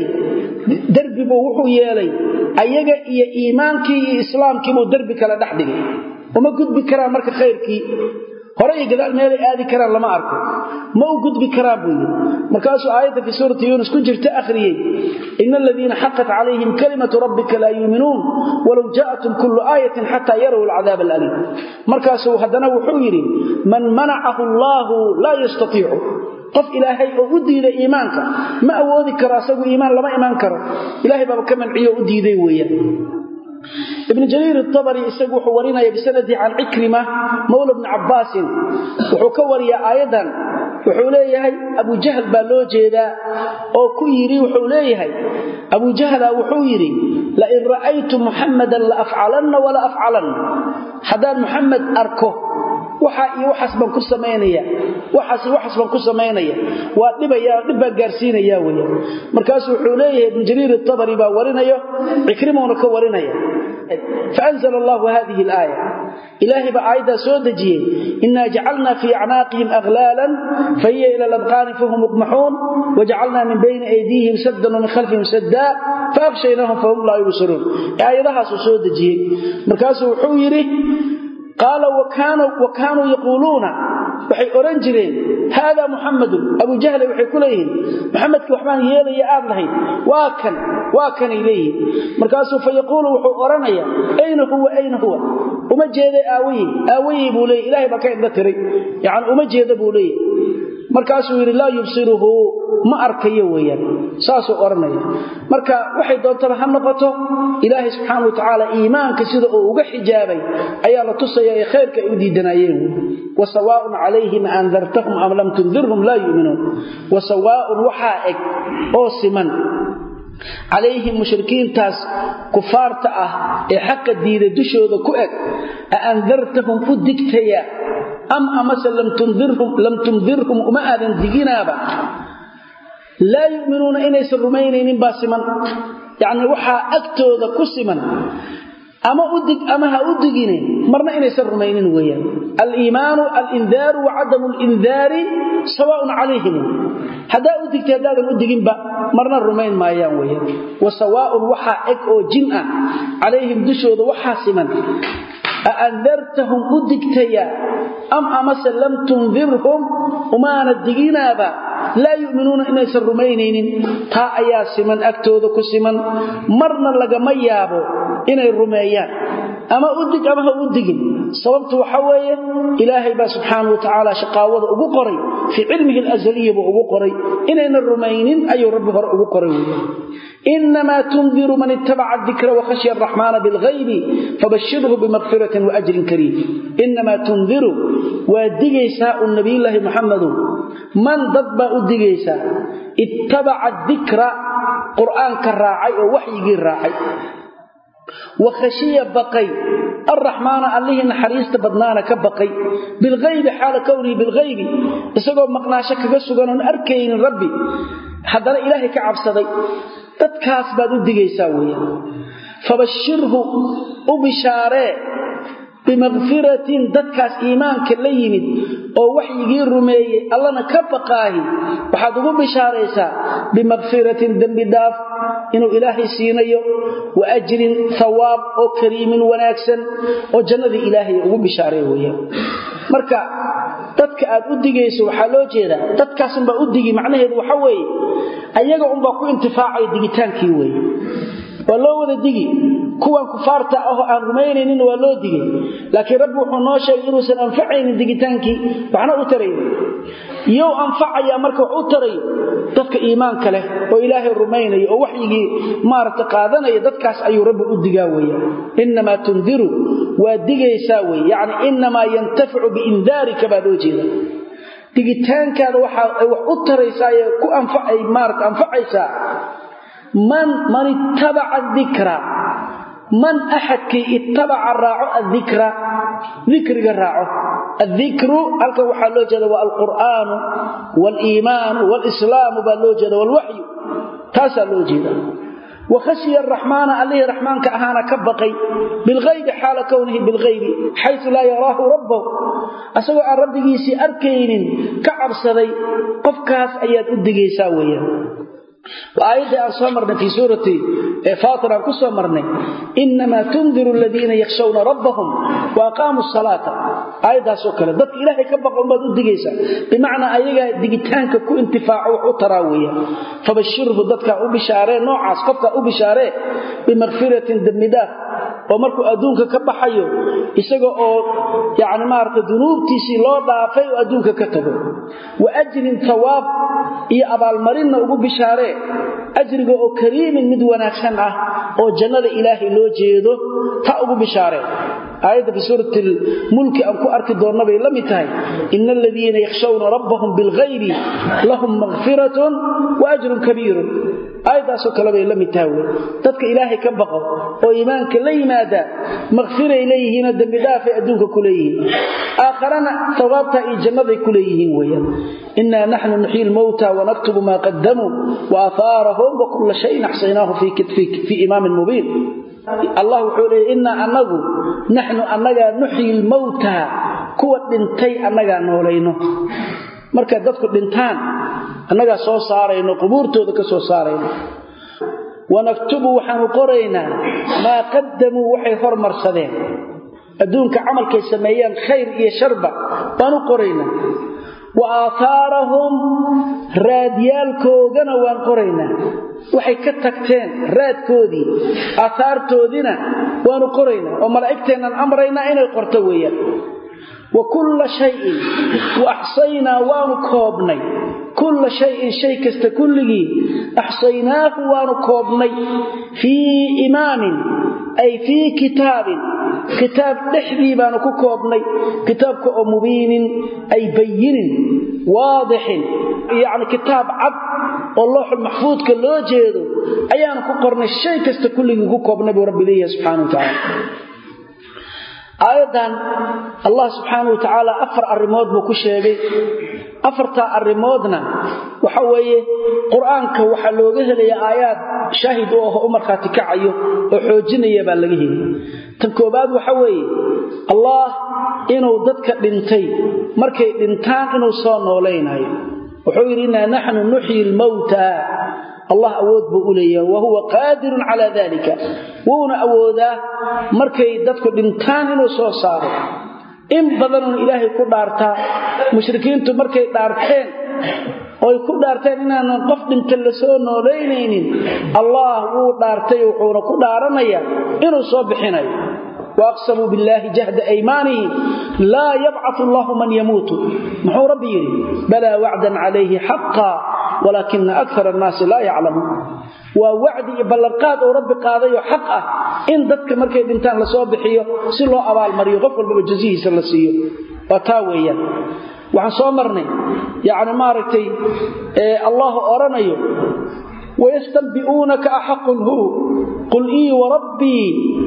دربي وحو يالي أيجا إيا إيمانكي إسلامكي مو دربك لا دحدي وما قد بكرا مرك خيركي هرأي قدال ميلي آذي كرا لما أركو ما قد بكرا بوي مركاسو آية في سورة يونس كنجر تأخريه إن الذين حقت عليهم كلمة ربك لا يؤمنون ولو جاءتهم كل آية حتى يروا العذاب الأليم مركاسو هدنا وحويري من منعه الله لا يستطيع قف إلهي أودي إلى إيمانك ما أودي كراسه إيمان لما إيمان كره إلهي بابا كمن عيو أودي ذي ويا ابن جرير الطبري يسوي حوارنا بسنده عن عكرمة مولى ابن عباس وحكور يا أيضا وحوليه أبو جهل بالوجه ذا أو كيري وحوليه أبو جهل وحويري لئن رأيت محمدا لأفعلن ولا أفعلن حدان محمد أركه waxa iyo waxas ban ku sameeynaya waxas waxas ban ku sameeynaya waa dhibaya dhibba gaarsiinaya weeyo markaas wuxuu leeyahay ibn Jarir at-Tabari baa warinayo Ikrimona ka warinaya فأنزل الله هذه الآية إلهي بآية سودجيه إنا جعلنا في أعناقهم أغلالا فهي إلى الأذقان فهم مقمحون وجعلنا من بين أيديهم سدا ومن خلفهم سدا فأغشيناهم فهم لا يبصرون آية ذا سودجيه مركاسه حويره قال وكانوا, وكانوا يقولون waxay oran jireen hada muhammad abu jahl waxay kuleeyeen muhammadku waxbaan yeelaya aad lahayd waa kan waa kan ilayhi markaasuu fayaqulu wuxuu oranaya ayna huwa ayna huwa uma jeedo aawiyi aawiyi buu leeyahay ilaahay baa ka inda tiray yaani uma jeedo buu leeyahay markaasuu yiri la yubsiruhu ma arkayo weeyaan saasoo oranaya marka waxay doontaa ha noqoto ilaahay subhanahu wa ta'ala iimaanka sida uu uga xijaabay ayaa la tusayay khayrka ay u diidanayeen وسواء عليهم أنذرتهم أم لم تنذرهم لا يؤمنون وسواء وحائك أوسمن عليهم مشركين تاس كفار تأه حق الدين دشود كؤك أنذرتهم فدكتيا أم أمس لم تنذرهم لم تنذرهم وما أذن دقينابا لا يؤمنون إن يسرمين باسما يعني وحا أكتوذ كسما أما أدق أما هأدقين مرنا إن يسرمين ويا الإيمان الإنذار وعدم الإنذار سواء عليهم هذا أدق هذا الأدقين با مرنا الرمين ما ينويا وسواء وحا أو جنة عليهم دشود وحاسما أأنذرتهم أدقتيا أم أمس لم تنذرهم وما ندقين با لا يؤمنون إن يسرمين تا أياسما أكتوذ كسما مرنا لقما يابو inay rumeeyaan ama u dig ama u digin sababtu waxa weeye ilaahay ba subhanahu wa ta'ala shaqaawada ugu qoray fi ilmihi al-azali buu ugu qoray inayna rumaynin ayuu rabbi hore ugu qoray inma tunziru man ittaba'a adh-dhikra wa khashiya ar-rahmana bil ghaibi fabashshirhu bimaghfiratin wa ajrin kareem inma tunziru wa digaysa an-nabiyullahi muhammadu man dadba u digaysa ittaba'a adh-dhikra qur'aanka raacay oo wahyigi raacay وخشية بقي الرحمن الله نحريست بدنانا كبقي بالغيب حال كونه بالغيب isagoo maqnaasho kaga sugan oo arkayn rabbi hadana ilaahay ka cabsaday dadkaas baad u digaysaa weeyaan fabashirhu ubishare bimaghfiratin dadkaas iimaanka la yimid oo waxyigii rumeeyay allana ka baqaahi waxaad ugu bishaareysaa bimaghfiratin dambi daaf inuu ilaahay siinayo wa ajrin thawaab oo kariimin wanaagsan oo jannada ilaahay ugu bishaareeyo weeyaan marka dadka aad u digayso waxa loo jeedaa dadkaas baa u digi macnaheedu waxa weeye ayaga un baa ku intifaacay digitaankii weeye waa loo wada digi kuwan kufaarta ah oo aan rumaynaynin waa loo digay laakiin rabbi wuxuu noo sheegay inuu san anfacaynin digitaankii waxna u taray iyo anfacaya marka uu taray dadka iimaanka leh oo ilaahay rumaynayo oo waxyigii maarta qaadanaya dadkaas ayuu rabbi u digaa weeyaa inma tundiru waa digaysaa weey yaani inma yantafi'u biindarika baadoojeeda digitaankaada waxa ay wax u taraysaa ku anfacay maarta anfacaysaa من من اتبع الذكر من أحد كي اتبع الراعو الذكر ذكر الراعو الذكر ألك وحلوجة والقرآن والإيمان والإسلام باللوجة والوحي تاسا لوجة وخشي الرحمن عليه الرحمن كأهانا كبقي بالغيب حال كونه بالغيب حيث لا يراه ربه أسوأ ربه سيأركين كعرصدي قفكاس أيات أدقي ساويا وآيات أصمرنا في سورة فاطرة كسمرنا إنما تنذر الذين يخشون ربهم وأقاموا الصلاة آيات سوكرة ضد إلهي كبقوا ما ضد جيسا بمعنى آيات ديجتانك كو انتفاع وطراوية فبشره ضدك أبشاره نوع عسقبك أبشاره بمغفرة دمداف ومركو أدونك كبحيو إساقو يعني مارك ذنوب تيسي لو ضعفي وأدونك كتبه وأجر ثواب إيا أبا المرين أبشاره أجرق أو كريم من وناكسن أو جنة إلهي لو جيدو تأبو بشاره آية في سورة الملك أنكو أرك دور نبي لم يتهي إن الذين يخشون ربهم بالغيب لهم مغفرة وأجر كبير آية سوكا لم يتهي تدك إلهي كبقوا وإيمانك لي ماذا مغفرة إليه هنا الدمدافع أدونك كليه آخرنا ثوابتا إي جنة كليه ويا إنا نحن نحيي الموتى ونكتب ما قدموا وآثارهم وكل شيء أحصيناه في, في, في إمام مبين الله وحوله إنا أنه نحن أننا نحيي الموتى كوة دنتي أننا نولينه marka dadku dhintaan annaga soo saarayno qubuurtooda ka soo saarayno wanaktubu waxaanu qoraynaa ma qaddamu waxay hormarsadeen adduunka amalkay sameeyeen khayr iyo sharba baanu qoraynaa wa aatharahum raadiyalkoodana waan qoraynaa waxay ka tagteen raadkoodii aathartoodina waanu qoraynaa oo malaa'igteena amraynaa inay qorto weeyaan وكل شيء وأحصينا وانكوبني كل شيء شيء كست كله أحصيناه وانكوبني في إمام أي في كتاب كتاب تحذي بانكوبني كتاب مبين أي بين واضح يعني كتاب عب والله المحفوظ كله جيده أيان كقرن الشيء كست كله كوبني برب الله سبحانه وتعالى آيضاً الله سبحانه وتعالى أفر الرمود بكشيغي أفرتا الرمودنا وحوية قرآنك وحلوغه لي آيات شاهدوه أمرك تكعيه وحوجيني يبالغيه تنكوباد وحوية الله إنه ضدك بنتي مركي بنتان إنه صانوا لينا وحويرنا نحن نحيي الموتى الله أود بأوليه وهو قادر على ذلك وهنا أوده مركي دادكو دنتان إنو سو صار إن بدنون إلهي كو دارتا مشركين تو مركي دارتين وي كو دارتين إنا ننقف دنتان لسو نولينين الله هو دارتي وحونا كو دارنيا إنو سو بحيني وأقسموا بالله جهد أيمانه لا يبعث الله من يموت محو ربي بلا وعدا عليه حقا ولكن أكثر الناس لا يعلمون ووعدي بلقاد ورب قاضي حقه إن ذاتك مركي دنتان لصوبحيه سلو أبال مريو غفل بجزيه سلسيه وتاويا وعن صومرني يعني مارتي إيه الله أرنيه ويستنبئونك أحق هو قل إي وربي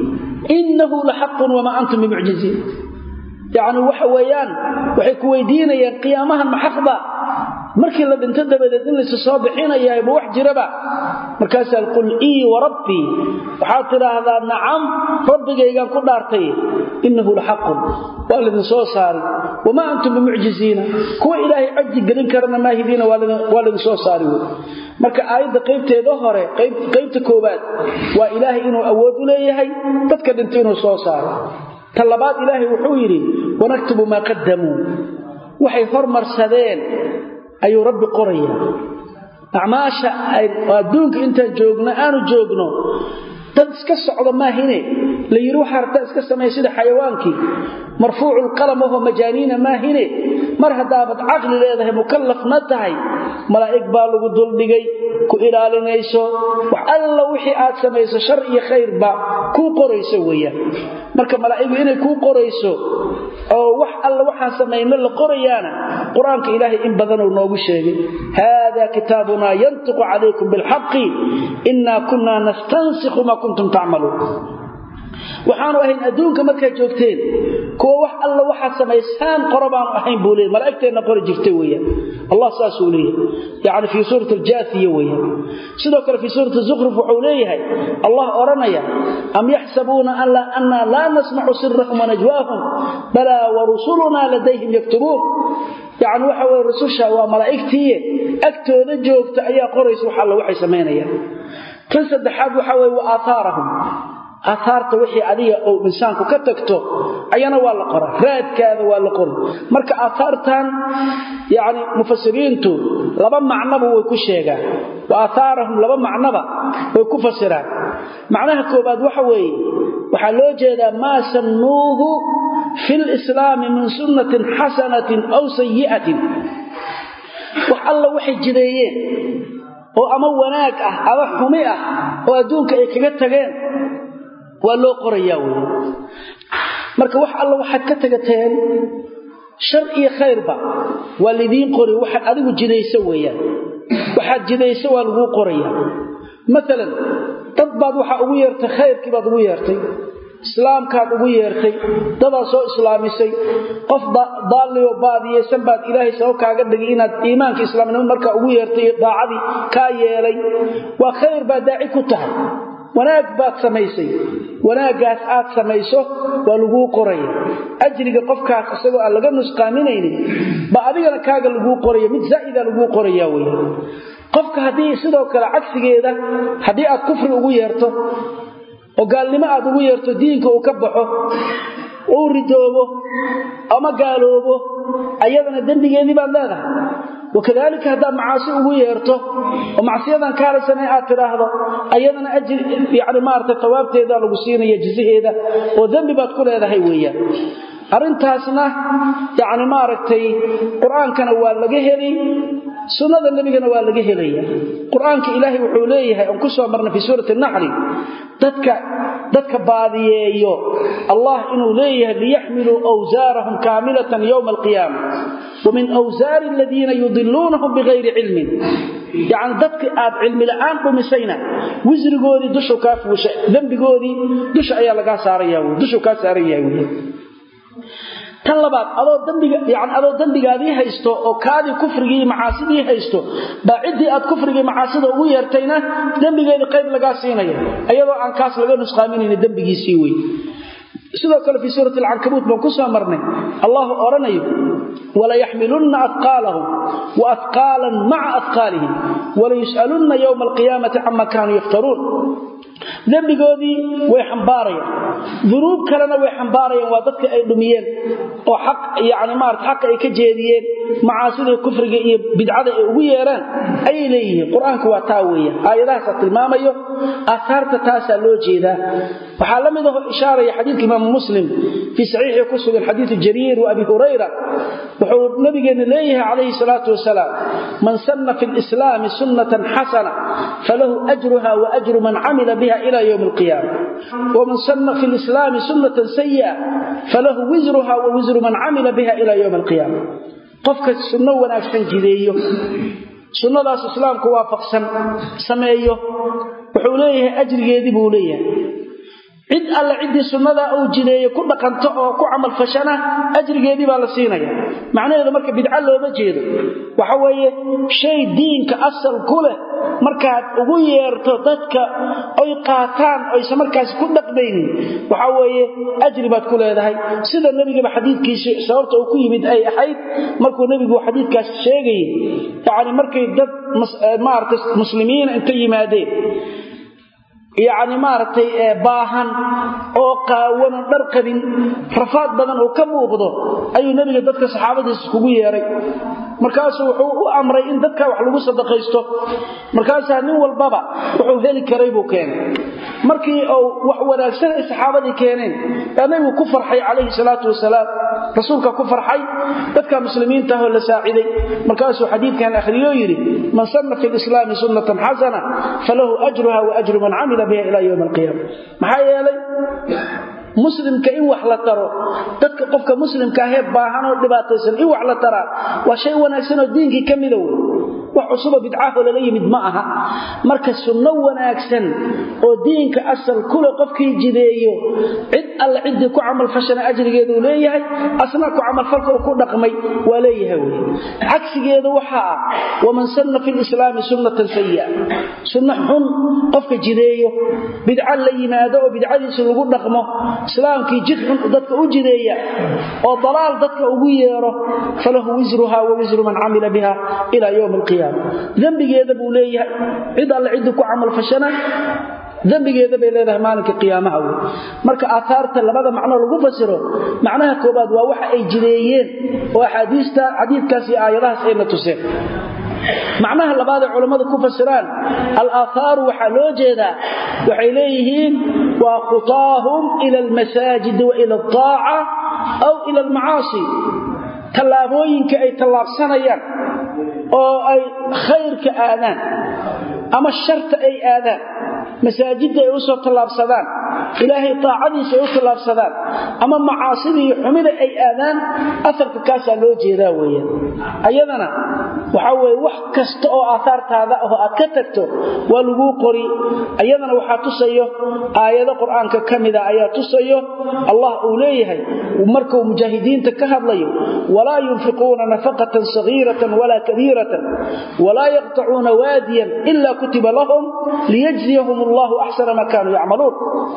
إنه لحق وما أنتم بمعجزين يعني وحويان وحكويدين يا قيامها المحقبة markii la dhinto dabadeed in la soo bixinayaa ba wax jiraba markaas qul ii wa rabbi waxa tiraahdaa nacam rabbigayga ku dhaartay innahu lahaq walidin soo saari wama antum bimu'jizina kuwa ilaahay aji galin karna ma hidina walidin soo saari marka aayada qaybteeda hore qayb qaybta koobaad waa ilaahay inuu awood u leeyahay dadka dhintay inuu soo saaro talabaad ilaahay wuxuu yiri wanaktubu ma qaddamu waxay hormarsadeen ayuu rabbi qoraya acmaasha ay adduunka inta joogna aanu joogno dad iska socdo ma hine la yiri waxa harta iska sameeyay sida xayawaankii marfuucul qalam oo majaaniina ma hine mar hadaabad aqli leedahay mukallafna tahay malaa'ig baa lagu dul dhigay ku ilaalinayso wax alla wixii aad sameeyso shar iyo khayr ba ku qorayso weeyaan marka malaa'igu inay ku qorayso oo wax alla waxa sameeyna la qorayaana quraanka ilaahay in badan uu noogu sheegay hada kitabuna yantiqu alaykum bil haqqi inna kunna nastansikhu ma kuntum ta'malun waxaanu ahayn adduunka markay joogteen kuwa wax alla waxa sameeysan qorabaan ahayn buulee malaa'igteena qori jirtay weeyaan Allah saasuu leeyahay yaani fi suurat al-jaathiya weeyaan sidoo kale fi suurat az-zukhruf wuxuu leeyahay Allah oranaya am yahsabuna alla anna la nasma'u sirrahum wa najwaahum bala wa rusuluna ladayhim yaktubun yaani waxa way rususha waa malaa'igtii agtooda joogta ayaa qoraysa wax alla waxay sameeyaan tan saddexaad waxa way wa aatharahum aatharta wixii adiga oo insaanku ka tagto ayana waa la qoraa raadkaada waa la qoraa marka aathartan yaani mufassiriintu laba macnaba way ku sheegaan wa aatharahum laba macnaba way ku fasiraan macnaha koobaad waxa weeye waxa loo jeedaa ma sannuhu fil islam min sunnatin hasanatin aw sayyi'atin wax alla waxay jideeyeen oo ama wanaag ah ama xumi ah oo adduunka ay kaga tageen waa loo qorayaa weey marka wax alla waxa ka tagateen shar iyo khayrba walidiin qori waxa adigu jidayso weeyaan waxa jidayso waa lagu qorayaa midalan dad baad waxa ugu yeertay khayrkii baad ugu yeertay islaamkaad ugu yeertay dada soo islaamisay qof daaliyo baadiyeysan baad ilaahay soo kaaga dhigay inaad iimaanka islaamnimo marka ugu yeertay daacadi ka yeelay waa khayr baa daaci ku tahay wanaag baad samaysay wanaagaas aad samayso waa lagu qoraya ajriga qofkaas isagoo aan laga nusqaaminaynin ba adigana kaaga lagu qoraya mid zaa'ida lagu qoraya weey qofka hadii sidoo kale cagsigeeda hadii aad kufri ugu yeerto oo gaalnimo aad ugu yeerto diinka uu ka baxo oo ridoobo ama gaaloobo ayadana dambigeedii baad leedahay وكذلك هذا معاصي ugu yeerto oo macsiyadan kaarsanay aad tiraahdo ayadana ajir fiican maarta tawaabteeda lagu siinayo jizaheeda oo dambi baad ku leedahay weeyaan arintaasna yaani maartay quraankana waa laga helay sunnada nabigana waa laga helaya quraanka ilaahay wuxuu leeyahay oo ku soo marna fi suurati an-nahl dadka dadka baadiyeeyo Allah inuu leeyahay liyahmilu awzarahum kamilatan yawm al-qiyamah ومن أوزار الذين يضلونهم بغير علم يعني dadka aad cilmi la'aan dhumisayna wizrigoodi dushu ka fuushay dambigoodi dush ayaa laga saarayaa dushu ka saarayaa tan labaad adoo dambiga yani adoo dambigaadii haysto oo kaadi kufrigii macaasidii haysto baacidii aad kufrigii macaasida ugu yeertayna dambigeeda qayb laga siinayo ayadoo aan kaas laga nusqaaminayna dambigiisii weey sidoo kale fi suurati al-ankabut baan ku soo marnay Allah oranayo wala yahmilunna athqalahum wa athqalan ma'a athqalihim wala yus'alunna yawm al-qiyamati amma kanu yaftarun dambigoodii way xambaarayaan dunuub kalena way xambaarayaan waa dadka ay dhumiyeen oo xaq yaani maarta xaq ay ka jeediyeen macaasida kufriga iyo bidcada ay ugu yeeraan ay leeyihiin quraanku waa taa weeyaan aayadaha tilmaamayo asaarta taasa loo jeedaa waxa la mid ah ishaaraya xadiidka imaam muslim fi sahihi ku sugan xadiid jariir wa abi hurayra wuxuu nabigeena leeyahay alayhi salatu wasalaam man sanna fil islam sunnatan hasana falahu ajruha wa ajru man amila biha ila yawm al-qiyamah wa man sanna fil islam sunnatan sayyi'a falahu wizruha wa wizru man amila biha ila yawm al-qiyamah qofka sunno wanaagsan jideeyo sunnadaas islaamku waafaqsan sameeyo wuxuu leeyahay ajrigeedii buu leeyahay cid alla cidii sunnada uu jideeyo ku dhaqanto oo ku amal fashana ajrigeedii baa la siinaya macnaheedu marka bidca looba jeedo waxa weeye shay diinka asal ku leh marka ugu yeerto dadka ay qaataan ay samarkaas ku dhaqmaynin waxa weeye ajri baad ku leedahay sida nabiga xadiidkiisa sababta uu ku yimid ay ahayd markuu nabigu xadiidkaas sheegay yaani markay dad maartay muslimiin inta yimaadeen يعني maartay ee baahan oo qaawan dharqadin rafaad badan oo ka muuqdo ayuu nabiga dadka saxaabadiisa kugu yeeray markaas wuxuu u amray in dadka wax lagu sadaqaysto markaas nin walbaba wuxuu heli karay buu keenay markii oo wax wanaagsan ay saxaabadii keeneen nabigu ku farxay kaleey salaatu wasalaam rasuulka ku farxay dadka muslimiinta oo la saaciday markaas xadiidkan akhriyo yiri man sanna fil islam sunnatan hasana falahu ajruha wa ajru man amila biha ila yawm al-qiyamah maxay yeelay muslimka in wax la taro dadka qofka muslimka ah ee baahan oo dhibaataysan in wax la tara waa shay wanaagsan oo diinki kamid ah wax cusub bidcaah oo la yimid ma aha marka sunno wanaagsan oo diinka asal kula qofkii jideeyo cid alla cid ku amal fashana ajrigeedu leeyahay asna ku amal falka ku dhaqmay waa leeyahay aksigeedu waxa wa man sanna fil islam sunnatan sayyi'a sunnahun qofka jideeyo bidca la yimaado oo bidcadiisa lagu dhaqmo islaamkii jidhun dadka u jideeya oo dalaal dadka ugu yeero falahu wizruha wa wizru man amila biha ila yawm al-qiyamah dambigeeda buu leeyahay cid alla cid ku amal fashana dambigeeda bay leedahay maalinka qiyaamaha marka aatharta labada macno lagu fasiro macnaha koobaad waa waxa ay jideeyeen oo xadiista xadiidkaasi aayadahaas ay na tuseen macnaha labaad ee culimadu ku fasiraan al-aathar waxa loo jeedaa waxay leeyihiin waa khutaahum ila al-masajid wa ila at-ta'a aw ila al-ma'asi talaabooyinka ay talaabsanayaan oo ay khayrka aadaan ama sharta ay aadaan masaajidda ay u soo talaabsadaan ilaahay taacadiisa ay u talaabsadaan ama macaasida iyo xumida ay aadaan afarka kaas loo jeedaa weeyaan ayadana waxa way wax kasta oo aasaartaada oo aad ka tagto waa lagu qori ayadana waxa tusayo aayado quraanka kamida ayaa tusayo Allah uu leeyahay markuu mujaahidiinta ka hadlayo wala yunfiquna nafaqatan saghiratan wala kabiratan wala yaqta'una wadiyan illa kutiba lahum liyajziyahum Allah ahsana ma kanu ya'malun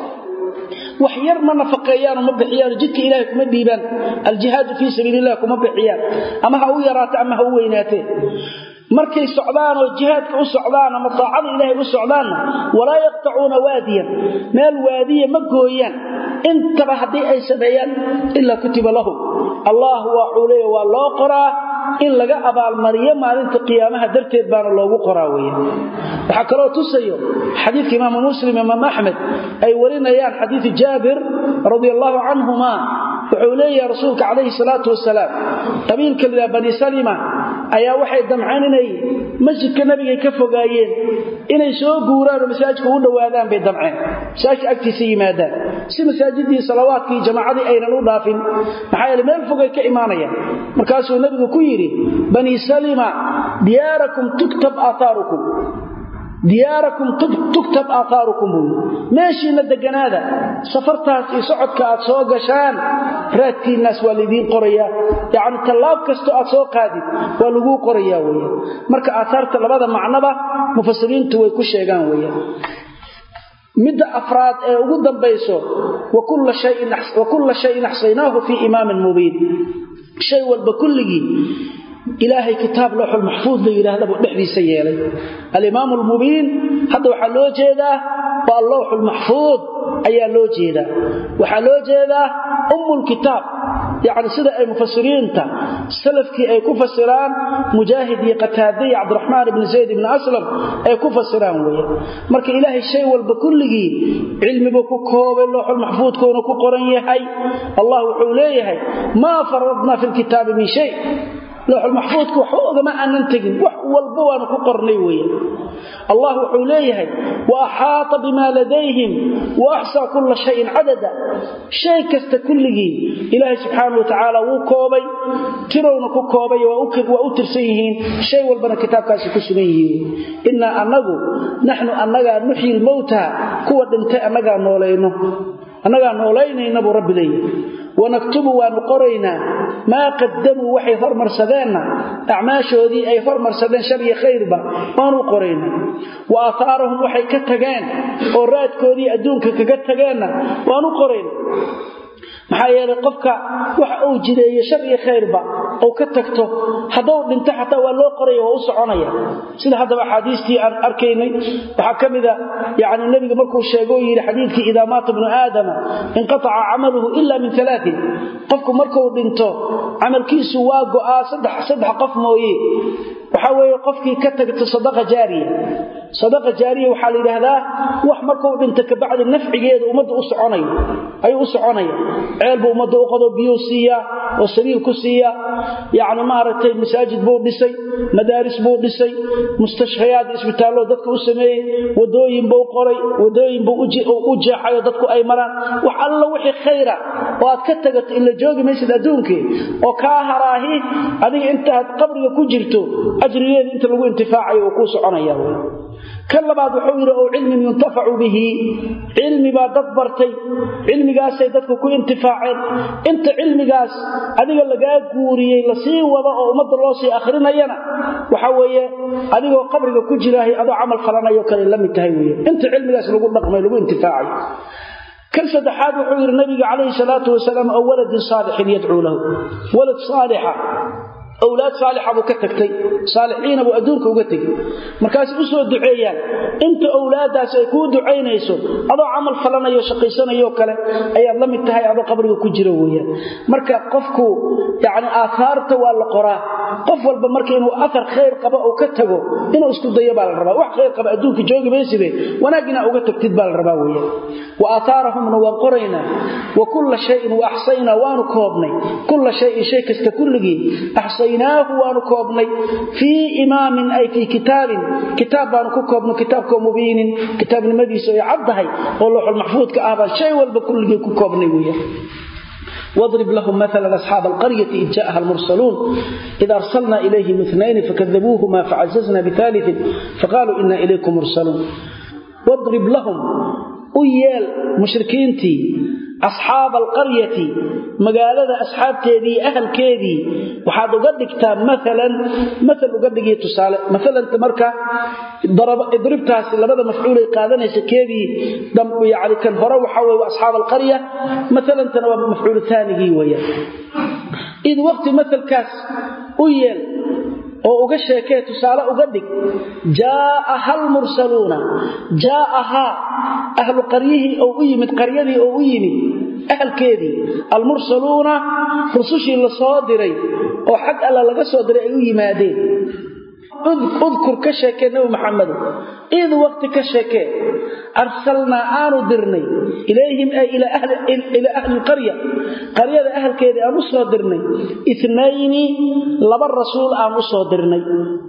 وحير ما نفقيان وما بحيان جدك إلهي كما ديبان الجهاد في سبيل الله كما بحيان أما هو يرات أما هو ويناته markay socdaan oo jihaadka u socdaan ama taacada Ilaahay u socdaan wala yaqta'una wadiyan meel wadiya ma gooyaan intaba hadii ay sameeyaan illa kutiba lahum Allah wa uleey wa loo qoraa in laga abaal mariyo maalinta qiyaamaha darteed baana loogu qoraa weeyaan waxa kale oo tusayo xadiiska Imam Muslim Imam Ahmad ay warinayaan xadiis Jaabir radiyallahu anhuma wuxuu leeyahay rasuulka kaleey salaatu wasalaam qabiilka ila bani Salima ayaa waxay damcaan inay masjidka nabiga ka fogaayeen inay soo guuraan masaajidka u dhawaadaan bay damceen masaajid agtiisa yimaadaan si masaajidii salawaadkii jamaacadii aynan u dhaafin maxaa yeelay meel fogay ka imaanayaan markaasuu nabigu ku yiri bani Salima diyaarakum tuktab aatharukum diyaarakum tuktab aatharukum meeshina deganaada safartaas iyo socodka aad soo gashaan raadkiinaas waa lidin qoraya yaani talaab kasto aad soo qaadid waa lagu qoraya weeye marka aatharta labada macnaba mufassiriintu way ku sheegaan weeye midda afraad ee ugu dambayso wa kullu shay'in wa kullu shay'in ahsaynahu fi imaamin mubiin shay walba kulligi إلهي كتاب لوح المحفوظ لإله ذا بحدي سيالي الإمام المبين هذا وحلو جيدا واللوح المحفوظ أي لو جيدا وحلو جيدا أم الكتاب يعني سيدة أي مفسرين تا سلف كي أي كفسران مجاهد يقتادي عبد الرحمن بن زيد بن أسلم أي كفسران ويا مرك إلهي الشيء والبكله علم بكو كوب اللوح المحفوظ كونه كقرنيه هاي الله وحوليه هاي ما فرضنا في الكتاب من شيء لوح المحفوظ كحوغ ما أن ننتقل والبوان كقرني ويا الله وحوليه وأحاط بما لديهم وأحصى كل شيء عددا شيء كست كله إلهي سبحانه وتعالى وكوبي ترون كوبي وأكب وأترسيهين شيء والبنا كتاب كاسي كسنيه إنا أنغو نحن أنغا نحيي الموتى كوة انتاء أنغا نولينه أنغا نولينه نبو رب ليه ونكتب ونقرينا ما قدموا وحي فرمر سدانا أعماشه ذي أي فرمر سدان شري خير با ونقرينا وآثارهم وحي كتغان ورادكو ذي أدونك كتغانا ونقرينا maxaa yeelay qofka wax uu jireeyo shar iyo khayrba oo ka tagto hadoo dhinta xataa waa loo qorayo oo u soconaya sida hadaba xadiistii aan arkaynay waxa kamida yaani nabiga markuu sheego yiri xadiiskii idaa maata ibn aadam inqata'a amaluhu illa min thalathin qofku markuu dhinto amalkiisu waa go'aa saddex saddex qof mooyee waxa weeye qofkii ka tagto sadaqa jaariya sadaqa jaariya waxa la yiraahdaa wax markuu dhinto ka bacdi nafcigeeda umada u soconayo ay u soconayo ceelbu umada u qado biyo siiya oo sariir ku siiya yaani ma aragtay masaajid buu dhisay madaaris buu dhisay mustashfayaad isbitaallo dadku u sameeyay wadooyin buu qoray wadooyin buu u jeexay dadku ay maraan wax alla wixii khayra oo aad ka tagato in la joogi meesha adduunka oo ka haraahi adiga inta qabriga ku jirto ajriyeed inta lagu intifaacayo oo ku soconaya كلباد وحوير أو علم ينتفع به علم بادت برتي علم قاس يددك كو انتفاعين انت علم قاس أديق اللقاء قوريي لسي وضع ومد الله سي آخرين ينا وحوية أديق قبرك كو جراهي أدو عمل فلنا يوكالي لم يتهيوية انت علم قاس لقول نقمي لقول انتفاعي كل سدحاد وحوير النبي عليه الصلاة والسلام أو ولد صالح يدعو له ولد صالحة أولاد صالحة أبو كتكتي صالحين أبو أدونك وقتك مركز أسوى الدعيان أنت أولادها سيكون دعين يسو أضع عمل فلنا يشقيسنا يوكلا أي الله متهي أضع قبرك كجرويا مركز قفكو يعني آثار توال القراء قفل بمركز إنه أثر خير قبأ وكتكو إنه أسكد يبال الربا وح خير قبأ أدونك جوغي بيسبه وناقنا أوقتك تدبال الرباوية وآثارهم وقرينا وكل شيء وأحصينا وانكوبني كل شيء شيء كستكلقي أحصينا ونكوبني في إمام أي في كتاب كتاب ونكوبن كتاب مبين كتاب المديس يعضها واللوح المحفوظ كأبا شيء والبكل كوبني ويا واضرب لهم مثلا أصحاب القرية إذ جاءها المرسلون إذا أرسلنا إليهم اثنين فكذبوهما فعززنا بثالث فقالوا إنا إليكم مرسلون واضرب لهم أيال مشركينتي أصحاب القرية مقالة أصحاب كذي أهل كذي وحاد قدك تام مثلا مثل قدك يتصال مثلا تمركة ضرب اضربتها لبدا مفعول قادنا كذي دم يعني كان هرو حوي وأصحاب القرية مثلا تنوى مفعول ثاني ويا إذ وقت مثل كاس أيال oo uga sheekay tusaale uga dhig jaa hal mursaluna jaaha ahlu qaryihi oo u yimid qaryadii oo u yimid ahlkeedii al mursaluna rusushii la soo diray oo xaq alla laga soo diray ay u yimaadeen udkur ka sheekay nabi maxamed id waqti ka sheekay arsalna aanu dirnay ilayhim ay ila ahli ila ahli qarya qaryada ahlkeedii aanu soo dirnay ithnayni laba rasuul aanu soo dirnay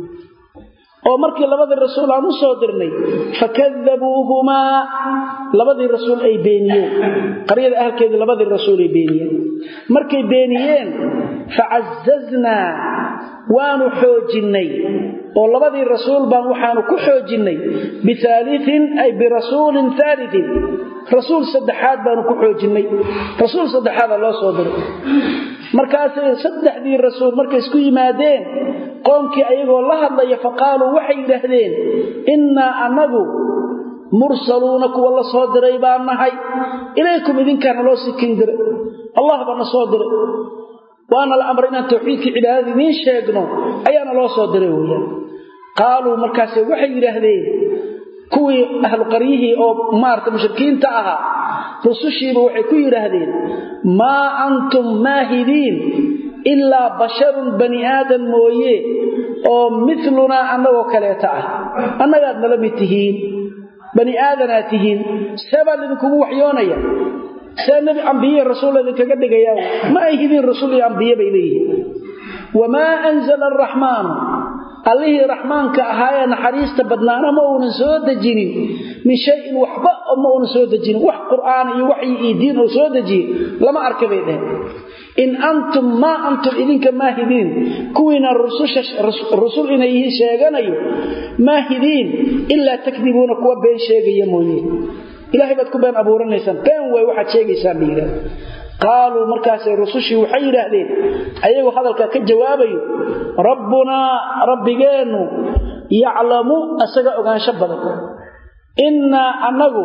oo markii labada rasuul aanu soo dirnay fakadabuhuma labadii rasuul ay beeniyeen qaryada ahlkeedii labadii rasuul ay beeniyeen markay beeniyeen fa'azzazna waanu xoojinay oo labadii rasuul baan waxaanu ku xoojinay bithaalithin ay birasuulin thalithin rasuul saddexaad baanu ku xoojinay rasuul saddexaad loo soo diray markaas saddexdii rasuul markay isku yimaadeen qoomkii ayagoo la hadlaya faqaalu waxay yiraahdeen inna anagu mursaluuna kuwa la soo diray baan nahay ilaykum idinkaan loo sikin diray allah bana soo diray waana la amray inaan tawxiidka cibaadada idin sheegno ayaana loo soo diray weeyaan qaaluu markaas waxay yiraahdeen kuwii ahlu qaryihi oo maarta mushrikiinta ahaa rusushiiba waxay ku yiraahdeen ma antum maahidiin illa basharun bani aadam mooye oo mithluna annagoo kaleeta ah annagaad nala mid tihiin bani aadanaad tihiin sabab idinkugu waxyoonaya سنبي أنبياء رسول الله كقد جاءوا ما يهدين رسول أنبياء بإليه وما أنزل الرحمن الله الرحمن كأهايا نحريس تبدنا ما ونسود الجنين من شيء وحباء ما ونسود الجنين وح قرآن يوحي إيدين وسود الجين لما أركب إذن إن أنتم ما أنتم إذن كماهدين كوين الرسول الرسول إنيه شيئا ماهدين إلا تكذبون كوا بين شيئا يمونين إلهي بدكم بين أبورا نيسان بين وواحد شيء يسان بيرا قالوا مركز الرسوشي وحيرا ليه أيه هذا كجوابي ربنا ربنا يعلم أسجأ كان شبنا إنا أنه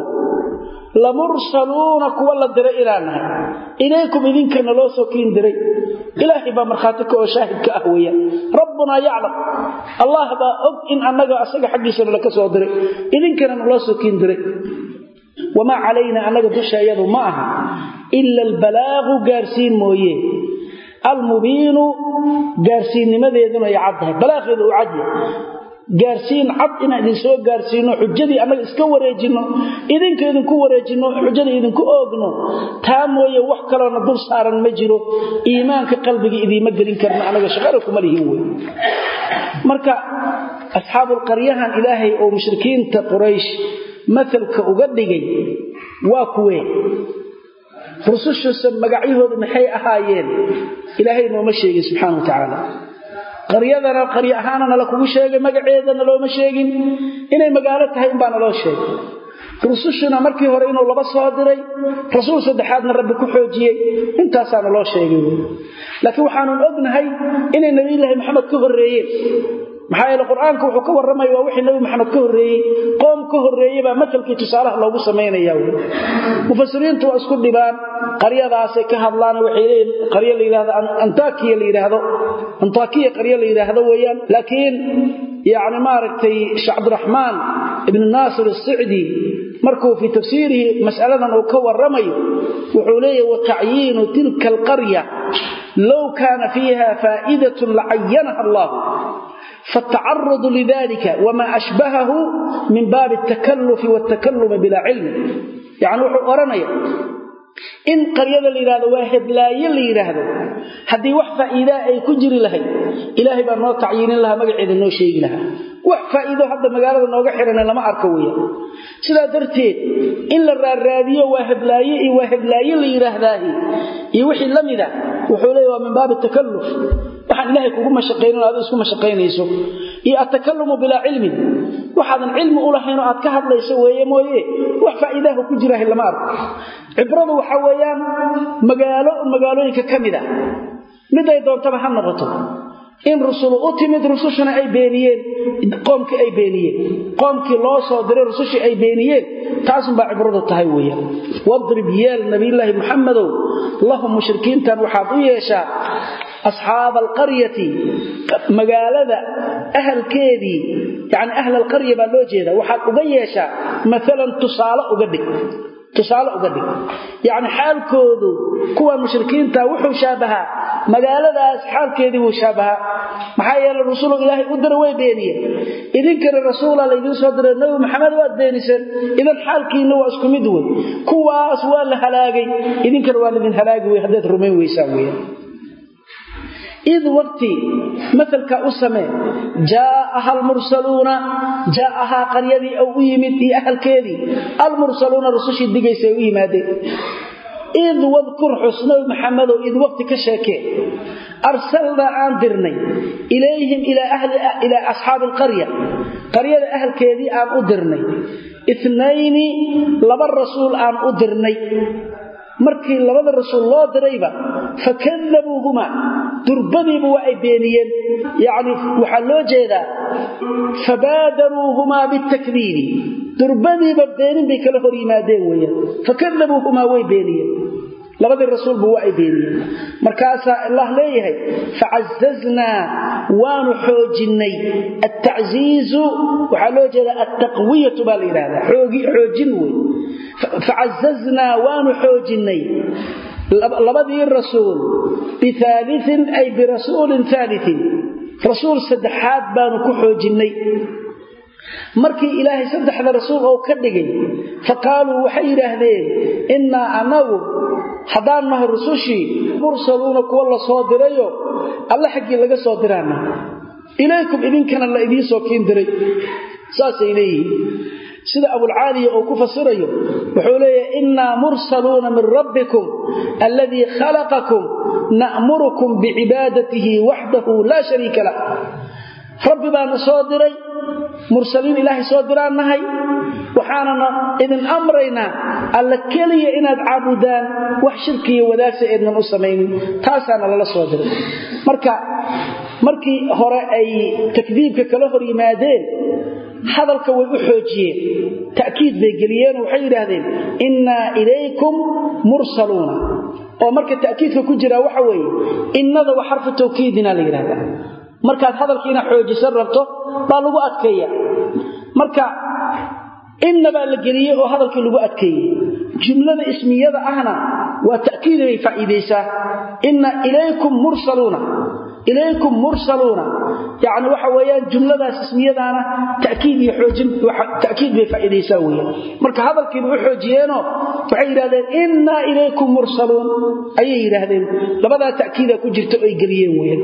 لمرسلون كولا دري إلانا إليكم إذن كان لو سوكين دري إلهي بمرخاتك وشاهدك أهوية ربنا يعلم الله با إن أنه أسجأ حقي سنة لك سو دري إذن كان لو سوكين دري وما علينا أن ندش يده معها إلا البلاغ جارسين مويه المبين جارسين لماذا يدون يعدها بلاغ يدو عدي جارسين عد إن إذن سوى جارسين حجدي أنا إسكور يجنو إذن كإذن كور يجنو حجدي إذن كأوغنو تام ويه وحكرا ندور سارا مجرو إيمانك قلبك إذي مقرين كرنا أنا شغالكم مليه هو مركا أصحاب القرية إلهي أو مشركين تقريش مثلك ugadhigay waa kuwee rususha magacyahooda maxay ahaayeen ilaahay noo ma sheegin subhanahu wa ta'ala qaryadana qarya ahaana la kugu sheegay magaceedana loo ma sheegin inay magaalo tahay in baan loo sheegay rusushuna markii hore inuu laba soo diray rasuul saddexaadna rabbi ku xoojiyay intaasana loo sheegay laakiin waxaanu ognahay inay nabi ilaahay maxamed ka horeeyeen maxaa yeelay quraanku wuxuu ka waramay waa wixii nabi maxamed ka horeeyay qoom ka horeeyay ba matalkii tusaalaha loogu sameeyay mufassiriintu waa isku dhibaan qaryadaas ay ka hadlaan waxay leeyihiin qaryo la yiraahdo antakiya la yiraahdo antakiya qaryo la yiraahdo weeyaan laakiin yaani ma aragtay Sheikh Abdurrahman ibn Nasir as-Sa'di markuu fi tafsiirihi mas'aladan uu ka waramay wuxuu leeyahay wa ta'yiinu tilka al-qarya law kana fiha fa'idatu la'ayyanaha Allah فالتعرض لذلك وما أشبهه من باب التكلف والتكلم بلا علم يعني وحو أرانيا إن قرية الإرادة واحد لا يلي إرادة هذه وحفة إذا أي كجر لها إلهي بأنه تعيين لها مقعد أنه شيء لها wax faa'iido hadda magaalada nooga xiran lama arko weeyo sida darteed in la raadiyo waa heblaaye iyo waa heblaaye la yiraahdaahi iyo wixii lamida wuxuu leeyahay min baab takalluf waxaan ilaahay kugu mashaqeynaa aad isku mashaqeynayso iyo atakalumu bila ilmi waxaan ilmi u lahayn aad ka hadlayso weeye mooyee wax faa'iido ku jira lama arko ibradu waxa weeyaan magaalo magaalooyinka kamida mid ay doontaba ha noqoto in rasuul u timid rusushana ay beeniyeen qoomkii ay beeniyeen qoomkii loo soo diray rusushii ay beeniyeen taas baa ibradu tahay weeyaan wadrib yeel nabiyullaahi muhammad lahum mushrikiintan waxaad u yeeshaa asxaab alqaryati magaalada ahlkeedii yani ahl alqarya baa loo jeeda waxaad uga yeeshaa maalan tusaale uga dhig tusaale uga dhig yani xaalkoodu kuwa mushrikiinta wuxuu shaabaha magaaladaas xaalkeedii uu shaabaha maxaa yeelay rasuul ilaahay u diray way beeniyeen idinkana rasuul Allah idin soo diray nabi maxamed waa beeniseen idan xaalkiina waa isku mid weey kuwaas waa la halaagay idinkana waa idin halaagay way hadda rumayn weysaan weey إذ وقتي مثل كأسمة جاءها المرسلون جاءها قريبي أو إيمت أهل كذي المرسلون رسوشي الدقي سيوئي مادي إذ واذكر حسنه محمد إذ وقت كشاكي أرسلنا عن درني إليهم إلى أهل إلى أصحاب القرية قرية أهل كذي عن أدرني اثنين لبر رسول عن أدرني markii labada rasuul loo dirayba fakadabuhuma durbadiiba waa ay beeniyeen yaani waxa loo jeedaa fabadaruhuma bitakdhibi durbadiiba beenin bay kala hor yimaadeen weeyaan fakadabuhuma way beeniyeen labada rasuul buu waa ay beeniyeen markaas Allah leeyahay fa'azzazna wa nuhujinay at-ta'ziz waxa loo jeedaa at-taqwiyatu bal ilaha xoogi xoojin way فعززنا ونحوجني لبدي الرسول بثالث أي برسول ثالث رسول سدحات بانو كحوجني مركي إلهي سدح الرسول أو كدقي فقالوا وحير أهدين إنا أنه حضانه الرسوشي مرسلونك والله صادريو الله حقي لك صادرانا إليكم إذن كان الله إذن سوكين دري ساس إليه سيدة أبو العالي أو كفصريه وحوليه إنا مرسلون من ربكم الذي خلقكم نأمركم بعبادته وحده لا شريك له رب بان صادري مرسلين إلهي صادران نهي وحاننا إذن أمرنا ألا كلية إناد عابدان وحشركي وذاسة إذن أسمين تاسانا للا صادري مركا مركي هراء أي تكذيبك كالهر يمادين hadalka way u xoojiyeen taakiid bay galiyeen waxay yiraahdeen inna ilaykum mursaluna oo marka taakiidka ku jira waxa weeye innada wa xarfu tawkiidina la yiraahdaa marka hadalkiina xoojisan rabto baa lagu adkeeyaa marka inna baa la galiyay oo hadalkii lagu adkeeyay jumlada ismiyada ahna waa taakiid ay faa'iideysaa inna ilaykum mursaluna إليكم مرسلون يعني وحويان جملة اسمية تأكيد يحوجن تأكيد بفائدة يساوية مركا هذا الكيب يحوجينه فعير هذين إنا إليكم مرسلون أي هذين لبدا تأكيد كجرت أي قريين وين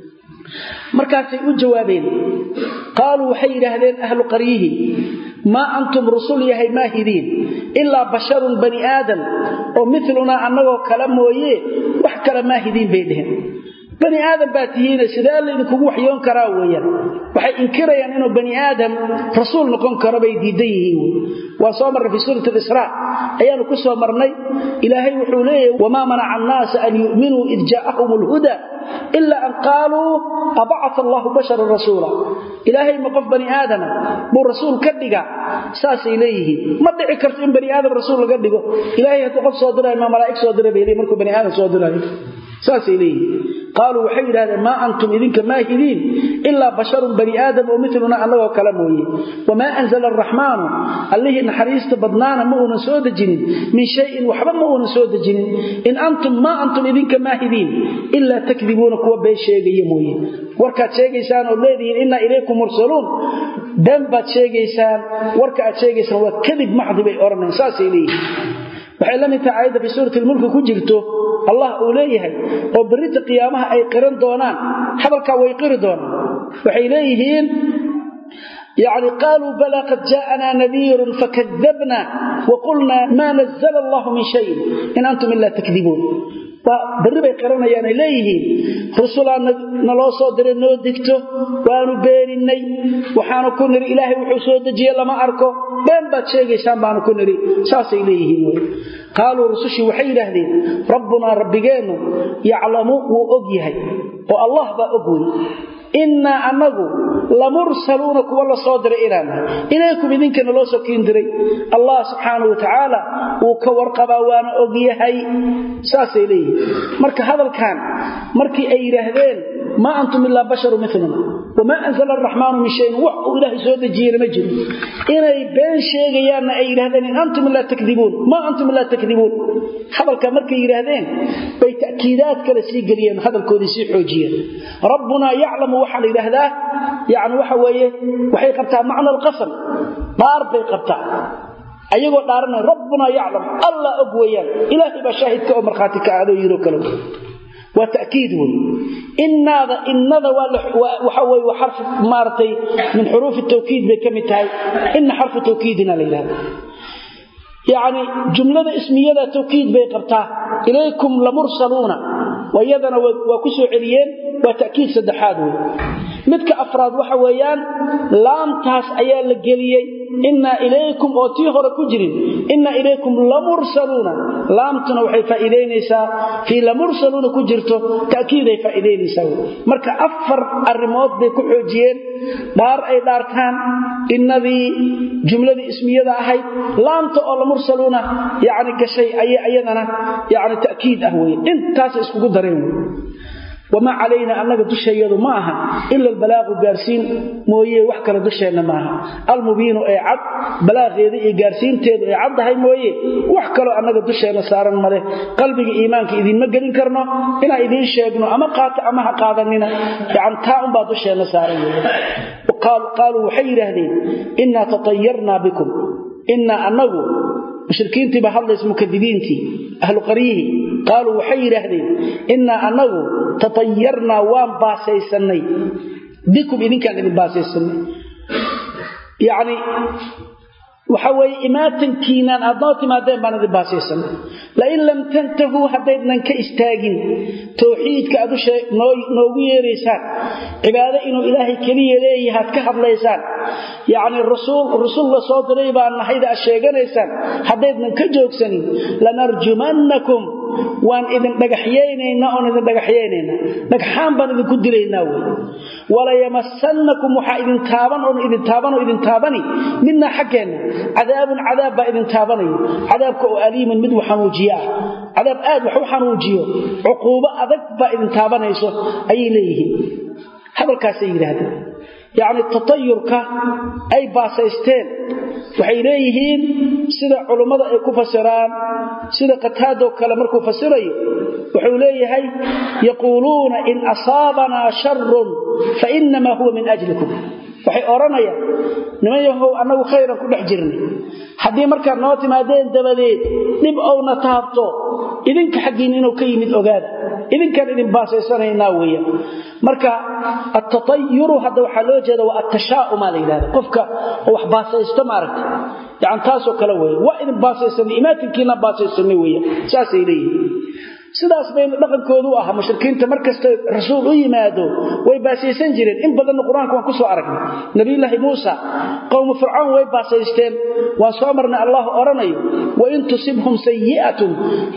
مركا سيقول جوابين قالوا وحير هذين أهل قريه ما أنتم رسول يهي ماهدين إلا بشر بني آدم ومثلنا أنه كلام ويه وحكرا ماهدين بيدهم بني آدم باتهين سدال إنكم وحيون كراويا وحي إنكريا إنه بني آدم رسول نكون كربي ديديه وصامر في سورة الإسراء أيان كسوة مرني إلهي وحوليه وما منع الناس أن يؤمنوا إذ جاءهم الهدى إلا أن قالوا أبعث الله بشر الرسول إلهي مقف بني آدم بالرسول كدقا ساس إليه ما دعي كرت إن بني آدم رسول كدقا إلهي هتقف صادرها ما ملائك صادرها بإليه ملكو بني آدم صادرها ساس إليه قالوا وحير هذا ما أنتم إذنك ماهدين إلا بشر بني آدم ومثلنا الله وكلامه وما أنزل الرحمن اللي نحريست بدنانا مؤنا سود جنين من شيء وحبا مؤنا سود جنين إن أنتم ما أنتم إذنك ماهدين إلا تكذبونك وبي شيء يموي وركات شيء إسان والذين إنا إليكم مرسلون دنبات شيء إسان وركات شيء إسان وكذب محض بأورنا ساس إليه waxay la mid tahay ayada fi suurati al-mulk ku jirto Allah uu leeyahay oo barida qiyaamaha ay qiran doonaan hadalka way qiri doonaan waxay leeyihiin يعني قالوا بلى قد جاءنا نذير فكذبنا وقلنا ما نزل الله من شيء إن أنتم إلا تكذبون وبربي قرنا يعني إليه رسولنا نلو صدر نو دكتو وانو بينني وحانو كنري إلهي وحسود دجي لما أركو بين بات شيء شان كنري ساس إليه قالوا رسوشي وحي لهذين ربنا ربينا يعلم وأجيهي والله بأقول إنا أنه لمرسلون كوالله صادر إلانا إليكم إذنك نلو سكين دري الله سبحانه وتعالى وكور قباوانا أقيهي ساس إليه مرك هذا الكان مرك أي رهدين ما أنتم إلا بشر مثلنا وما أنزل الرحمن من شيء وحو إلهي سود الجير مجرد إنا يبين شيء يانا أي رهدين أنتم إلا تكذبون ما أنتم إلا تكذبون هذا الكان مرك أي رهدين بتأكيدات كالسي قريان هذا الكوديسي حوجيا ربنا يعلم وحل إلى هذا يعني وحويه وحي قبتها معنى القسم دار بي قبتها أيقو دارنا ربنا يعلم الله أقويا إلهي بشاهدك ومرخاتك هذا يروك له وتأكيده إن هذا إن هذا وحوي وحرف مارتي من حروف التوكيد بكمتها إن حرف توكيدنا لله يعني جملة اسمية توكيد بيقبتها إليكم لمرسلون ويدنا وكسو عليين وتأكيد سدحاده مدك أفراد وحويان لام تاس أيال الجليي إنا إليكم أوتيهر كجرين إنا إليكم لمرسلون لام تنوحي فإلين يسا في لمرسلون كجرته تأكيد فإلين يسا مرك أفر الرموت دي كحوجيين دار أي دار كان إن ذي جملة اسمية ذا أحي لام تقول لمرسلون يعني كشيء أي أيضنا يعني تأكيد أهوي انت تاس اسكو قدرين وما علينا أنك دشيده معها إلا البلاغ قارسين مويه وحكرة دشينا معها المبين أي عد بلاغ يدي قارسين تيدو أي عد هاي مويه وحكرة أنك دشينا سارا ماله قلبك إيمانك إذن مقرين كرنا إنا إذن شاقنا أما قات أما قادننا يعني تاهم با دشينا سارا وقالوا قالوا وحير هذين إنا تطيرنا بكم إنا أنه مشركين تبا هذا اسمه كذبينتي أهل قريه قالوا وحير هذين إنا أنه تطيرنا وان باسيسني بكم إذن كان إذن باسيسني يعني وحوي إماتن كينان أضاطي ما دين بان إذن باسيسني لئن لم تنتهوا حديدنا كإستاقين توحيد كأدو شيء نوغي ريسان عبادة إنه إلهي كلية ليه هاتكحب ليسان يعني الرسول الرسول الله صوت ريبا أن حيدا الشيقان ريسان حديدنا كجوكسني لنرجمنكم وان إذن دقحيينينا وان إذن دقحيينينا دقحان بان إذن كدلينا ولا يمسنكم وحا إذن تابان وان إذن تابان وإذن تاباني منا حقين عذاب عذاب با إذن تاباني عذاب كأو أليم مدو حنوجيا عذاب آد وحو حنوجيو عقوبة أذك با إذن تاباني أي ليه هذا الكاسي هذا يعني التطير كا أي باسيستين وحيليهين سيدة علماء أي كفسران سيدة قتادو كلامر كفسري وحيليهي يقولون إن أصابنا شر فإنما هو من أجلكم وحي أورانيا نما يهو أنه خيرا كل حجرني حدي مركا نوتي ما دين دبديد نبقوا نتابطو إذنك حقين إنو كيمد أغاد إذن كان إذن باسيساني ناوية مركا التطير هذا وحلوجه والتشاؤم عليه قفك وحباسيستمارك يعني تاسو كلوي وإذن باسيساني إماتن كينا باسيساني ويا ساسي إليه sidaas bay dhaqankoodu ah mushrikiinta markasta rasuul u yimaado way baasaysan jireen in badan quraanka waan ku soo aragnay nabi ilaahi Muusa qowm fir'aun way baasaysteen waa soo marna Allah oranayo wa in tusibhum sayyi'atun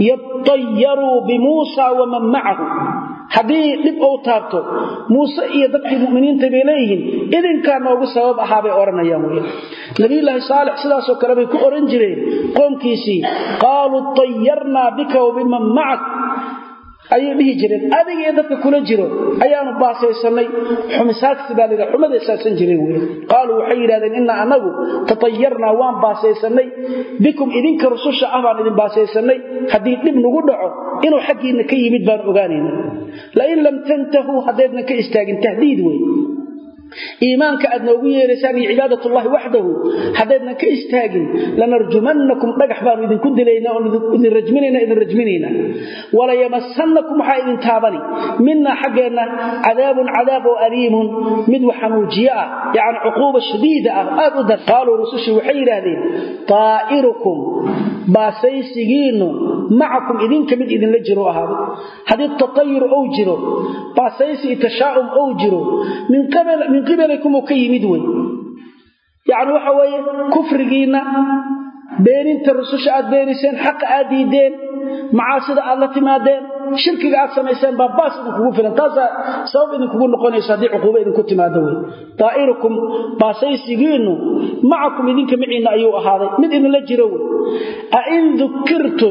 yatayyaru bi Muusa wa man ma'ahu hadii dib oo taabto Muusa iyo dadkii muuminiinta bay leeyihiin idinka noogu sabab ahaa bay oranayaan way nabi ilaahi Saalix sidaas oo kale bay ku oran jireen qoomkiisii qaalu tayyarna bika wa biman ma'ak ayay dhihi jireen adiga iyo dadka kula jiro ayaanu baasaysanay xumisaad sibaaliga xumada isaasan jiray way qaalu waxay yiraahdeen inna anagu tatayyarna waan baasaysanay bikum idinka rususha ah baan idin baasaysanay hadii dib nagu dhaco inuu xaqiina ka yimid baan ogaanayna la in lam tantahu hadeedna ka istaagin tahdiid way iimaanka aad noogu yeeraysaan iyo cibaadatullaahi waxdahu haddaydan ka istaagin lanarjumannakum dhagax baan idinku dilaynaa oo idin rajminaynaa idin rajminaynaa wala yamassannakum waxaa idin taabani minna xaggeena cadaabun cadaab oo aliimun mid waxanuujiye ah yacni cuquuba shadiida ah aad u dar qaaluu rusushii waxay yidhaahdeen taa'irukum baasaysigiinnu macakum idinka mid idinla jiro ahaaday haddii tatayur ou jiro baasaysi tashaa'um ou jiro min qabl min qibalikum ka yimid way yaani waxa weeye kufrigiina beeninta rususha aad beeniseen xaq aad diideen macaasida aad la timaadeen shirkiga aad samayseen baa baas idinku filan taas sabab idinku noqonaysa hadii cuquubo idinku timaado way taa'irukum baasaysigiinu macakum idinka miciina ayuu ahaaday mid idin la jiro way a in dhukirtum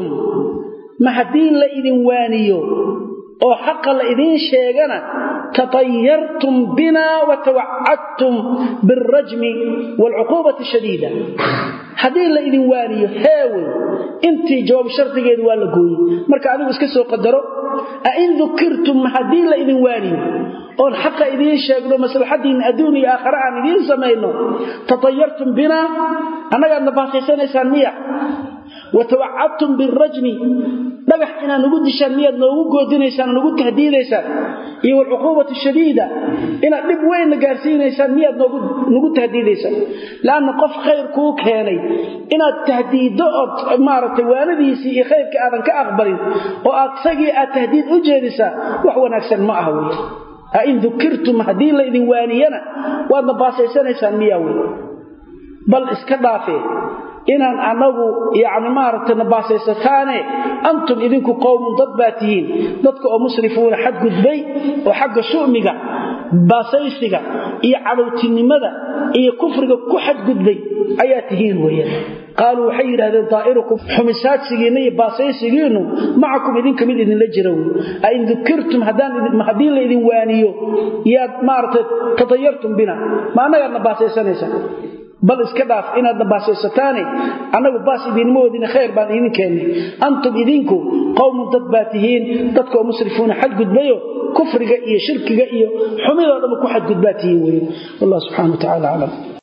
ma hadii la idin waaniyo oo xaq la idin sheegana tatayartum bina wa tawa'adtum birrajm wal'uqubati shadida hadii la idin waaniyo heewe intii jawaab shartigeedu waa la gooyay marka adigu iska soo qadaro a in dhukirtum hadii la idin waaniyo oo xaq idin sheegno maslaxadiin adduun iyo aakhira aan idin sameeyno tatayartum bina anaga nabaasaysanaysan miya wa tawa'adtum birrajm dhagax inaan ugu dishaan miyad noogu goodinaysaan noogu tahdiidaysaan iyo wal'uqubati shadiida ina dib weyn gaarsiinaysaan miyad noogu noogu tahdiidaysaan laana qof khayr ku keenay inaad tahdiido oo maartay waanadiisi iyo khayrka aadan ka aqbalin oo aad sagii aad tahdiid u jeedisa wax wanaagsan ma aha weey a in dhukirtum hadii la idin waaniyana waad baasaysanaysan miyaa weey bal iska dhaafee inaan anagu yaani maartay nabaasaysataan antum idinku qowm dad baatihiin dadka oo musrifuun xad gudbay oo xagga shuumiga baasaysiga iyo cadawtinimada iyo kufriga ku xad gudbay ayaa tihiin weeyaan qaaluu waxay yiraahdeen taa'irukum xumisaadsigiina iyo baasaysigiinu macakum idinka mid idin la jiro ay in dhukirtum hadaan idin hadii la idin waaniyo yaad maartay tatayartum bina ma anaga nabaasaysanaysan bal iska dhaaf inaad baasaysataan anagu baas idin moodina khayr baan idin keenay antum idinku qowm dad baatihiin dadka musrifuuna xad gudbayo kufriga iyo shirkiga iyo xumidooda ku xad gudbaatihiin weey wallahu subhanahu wa ta'ala alam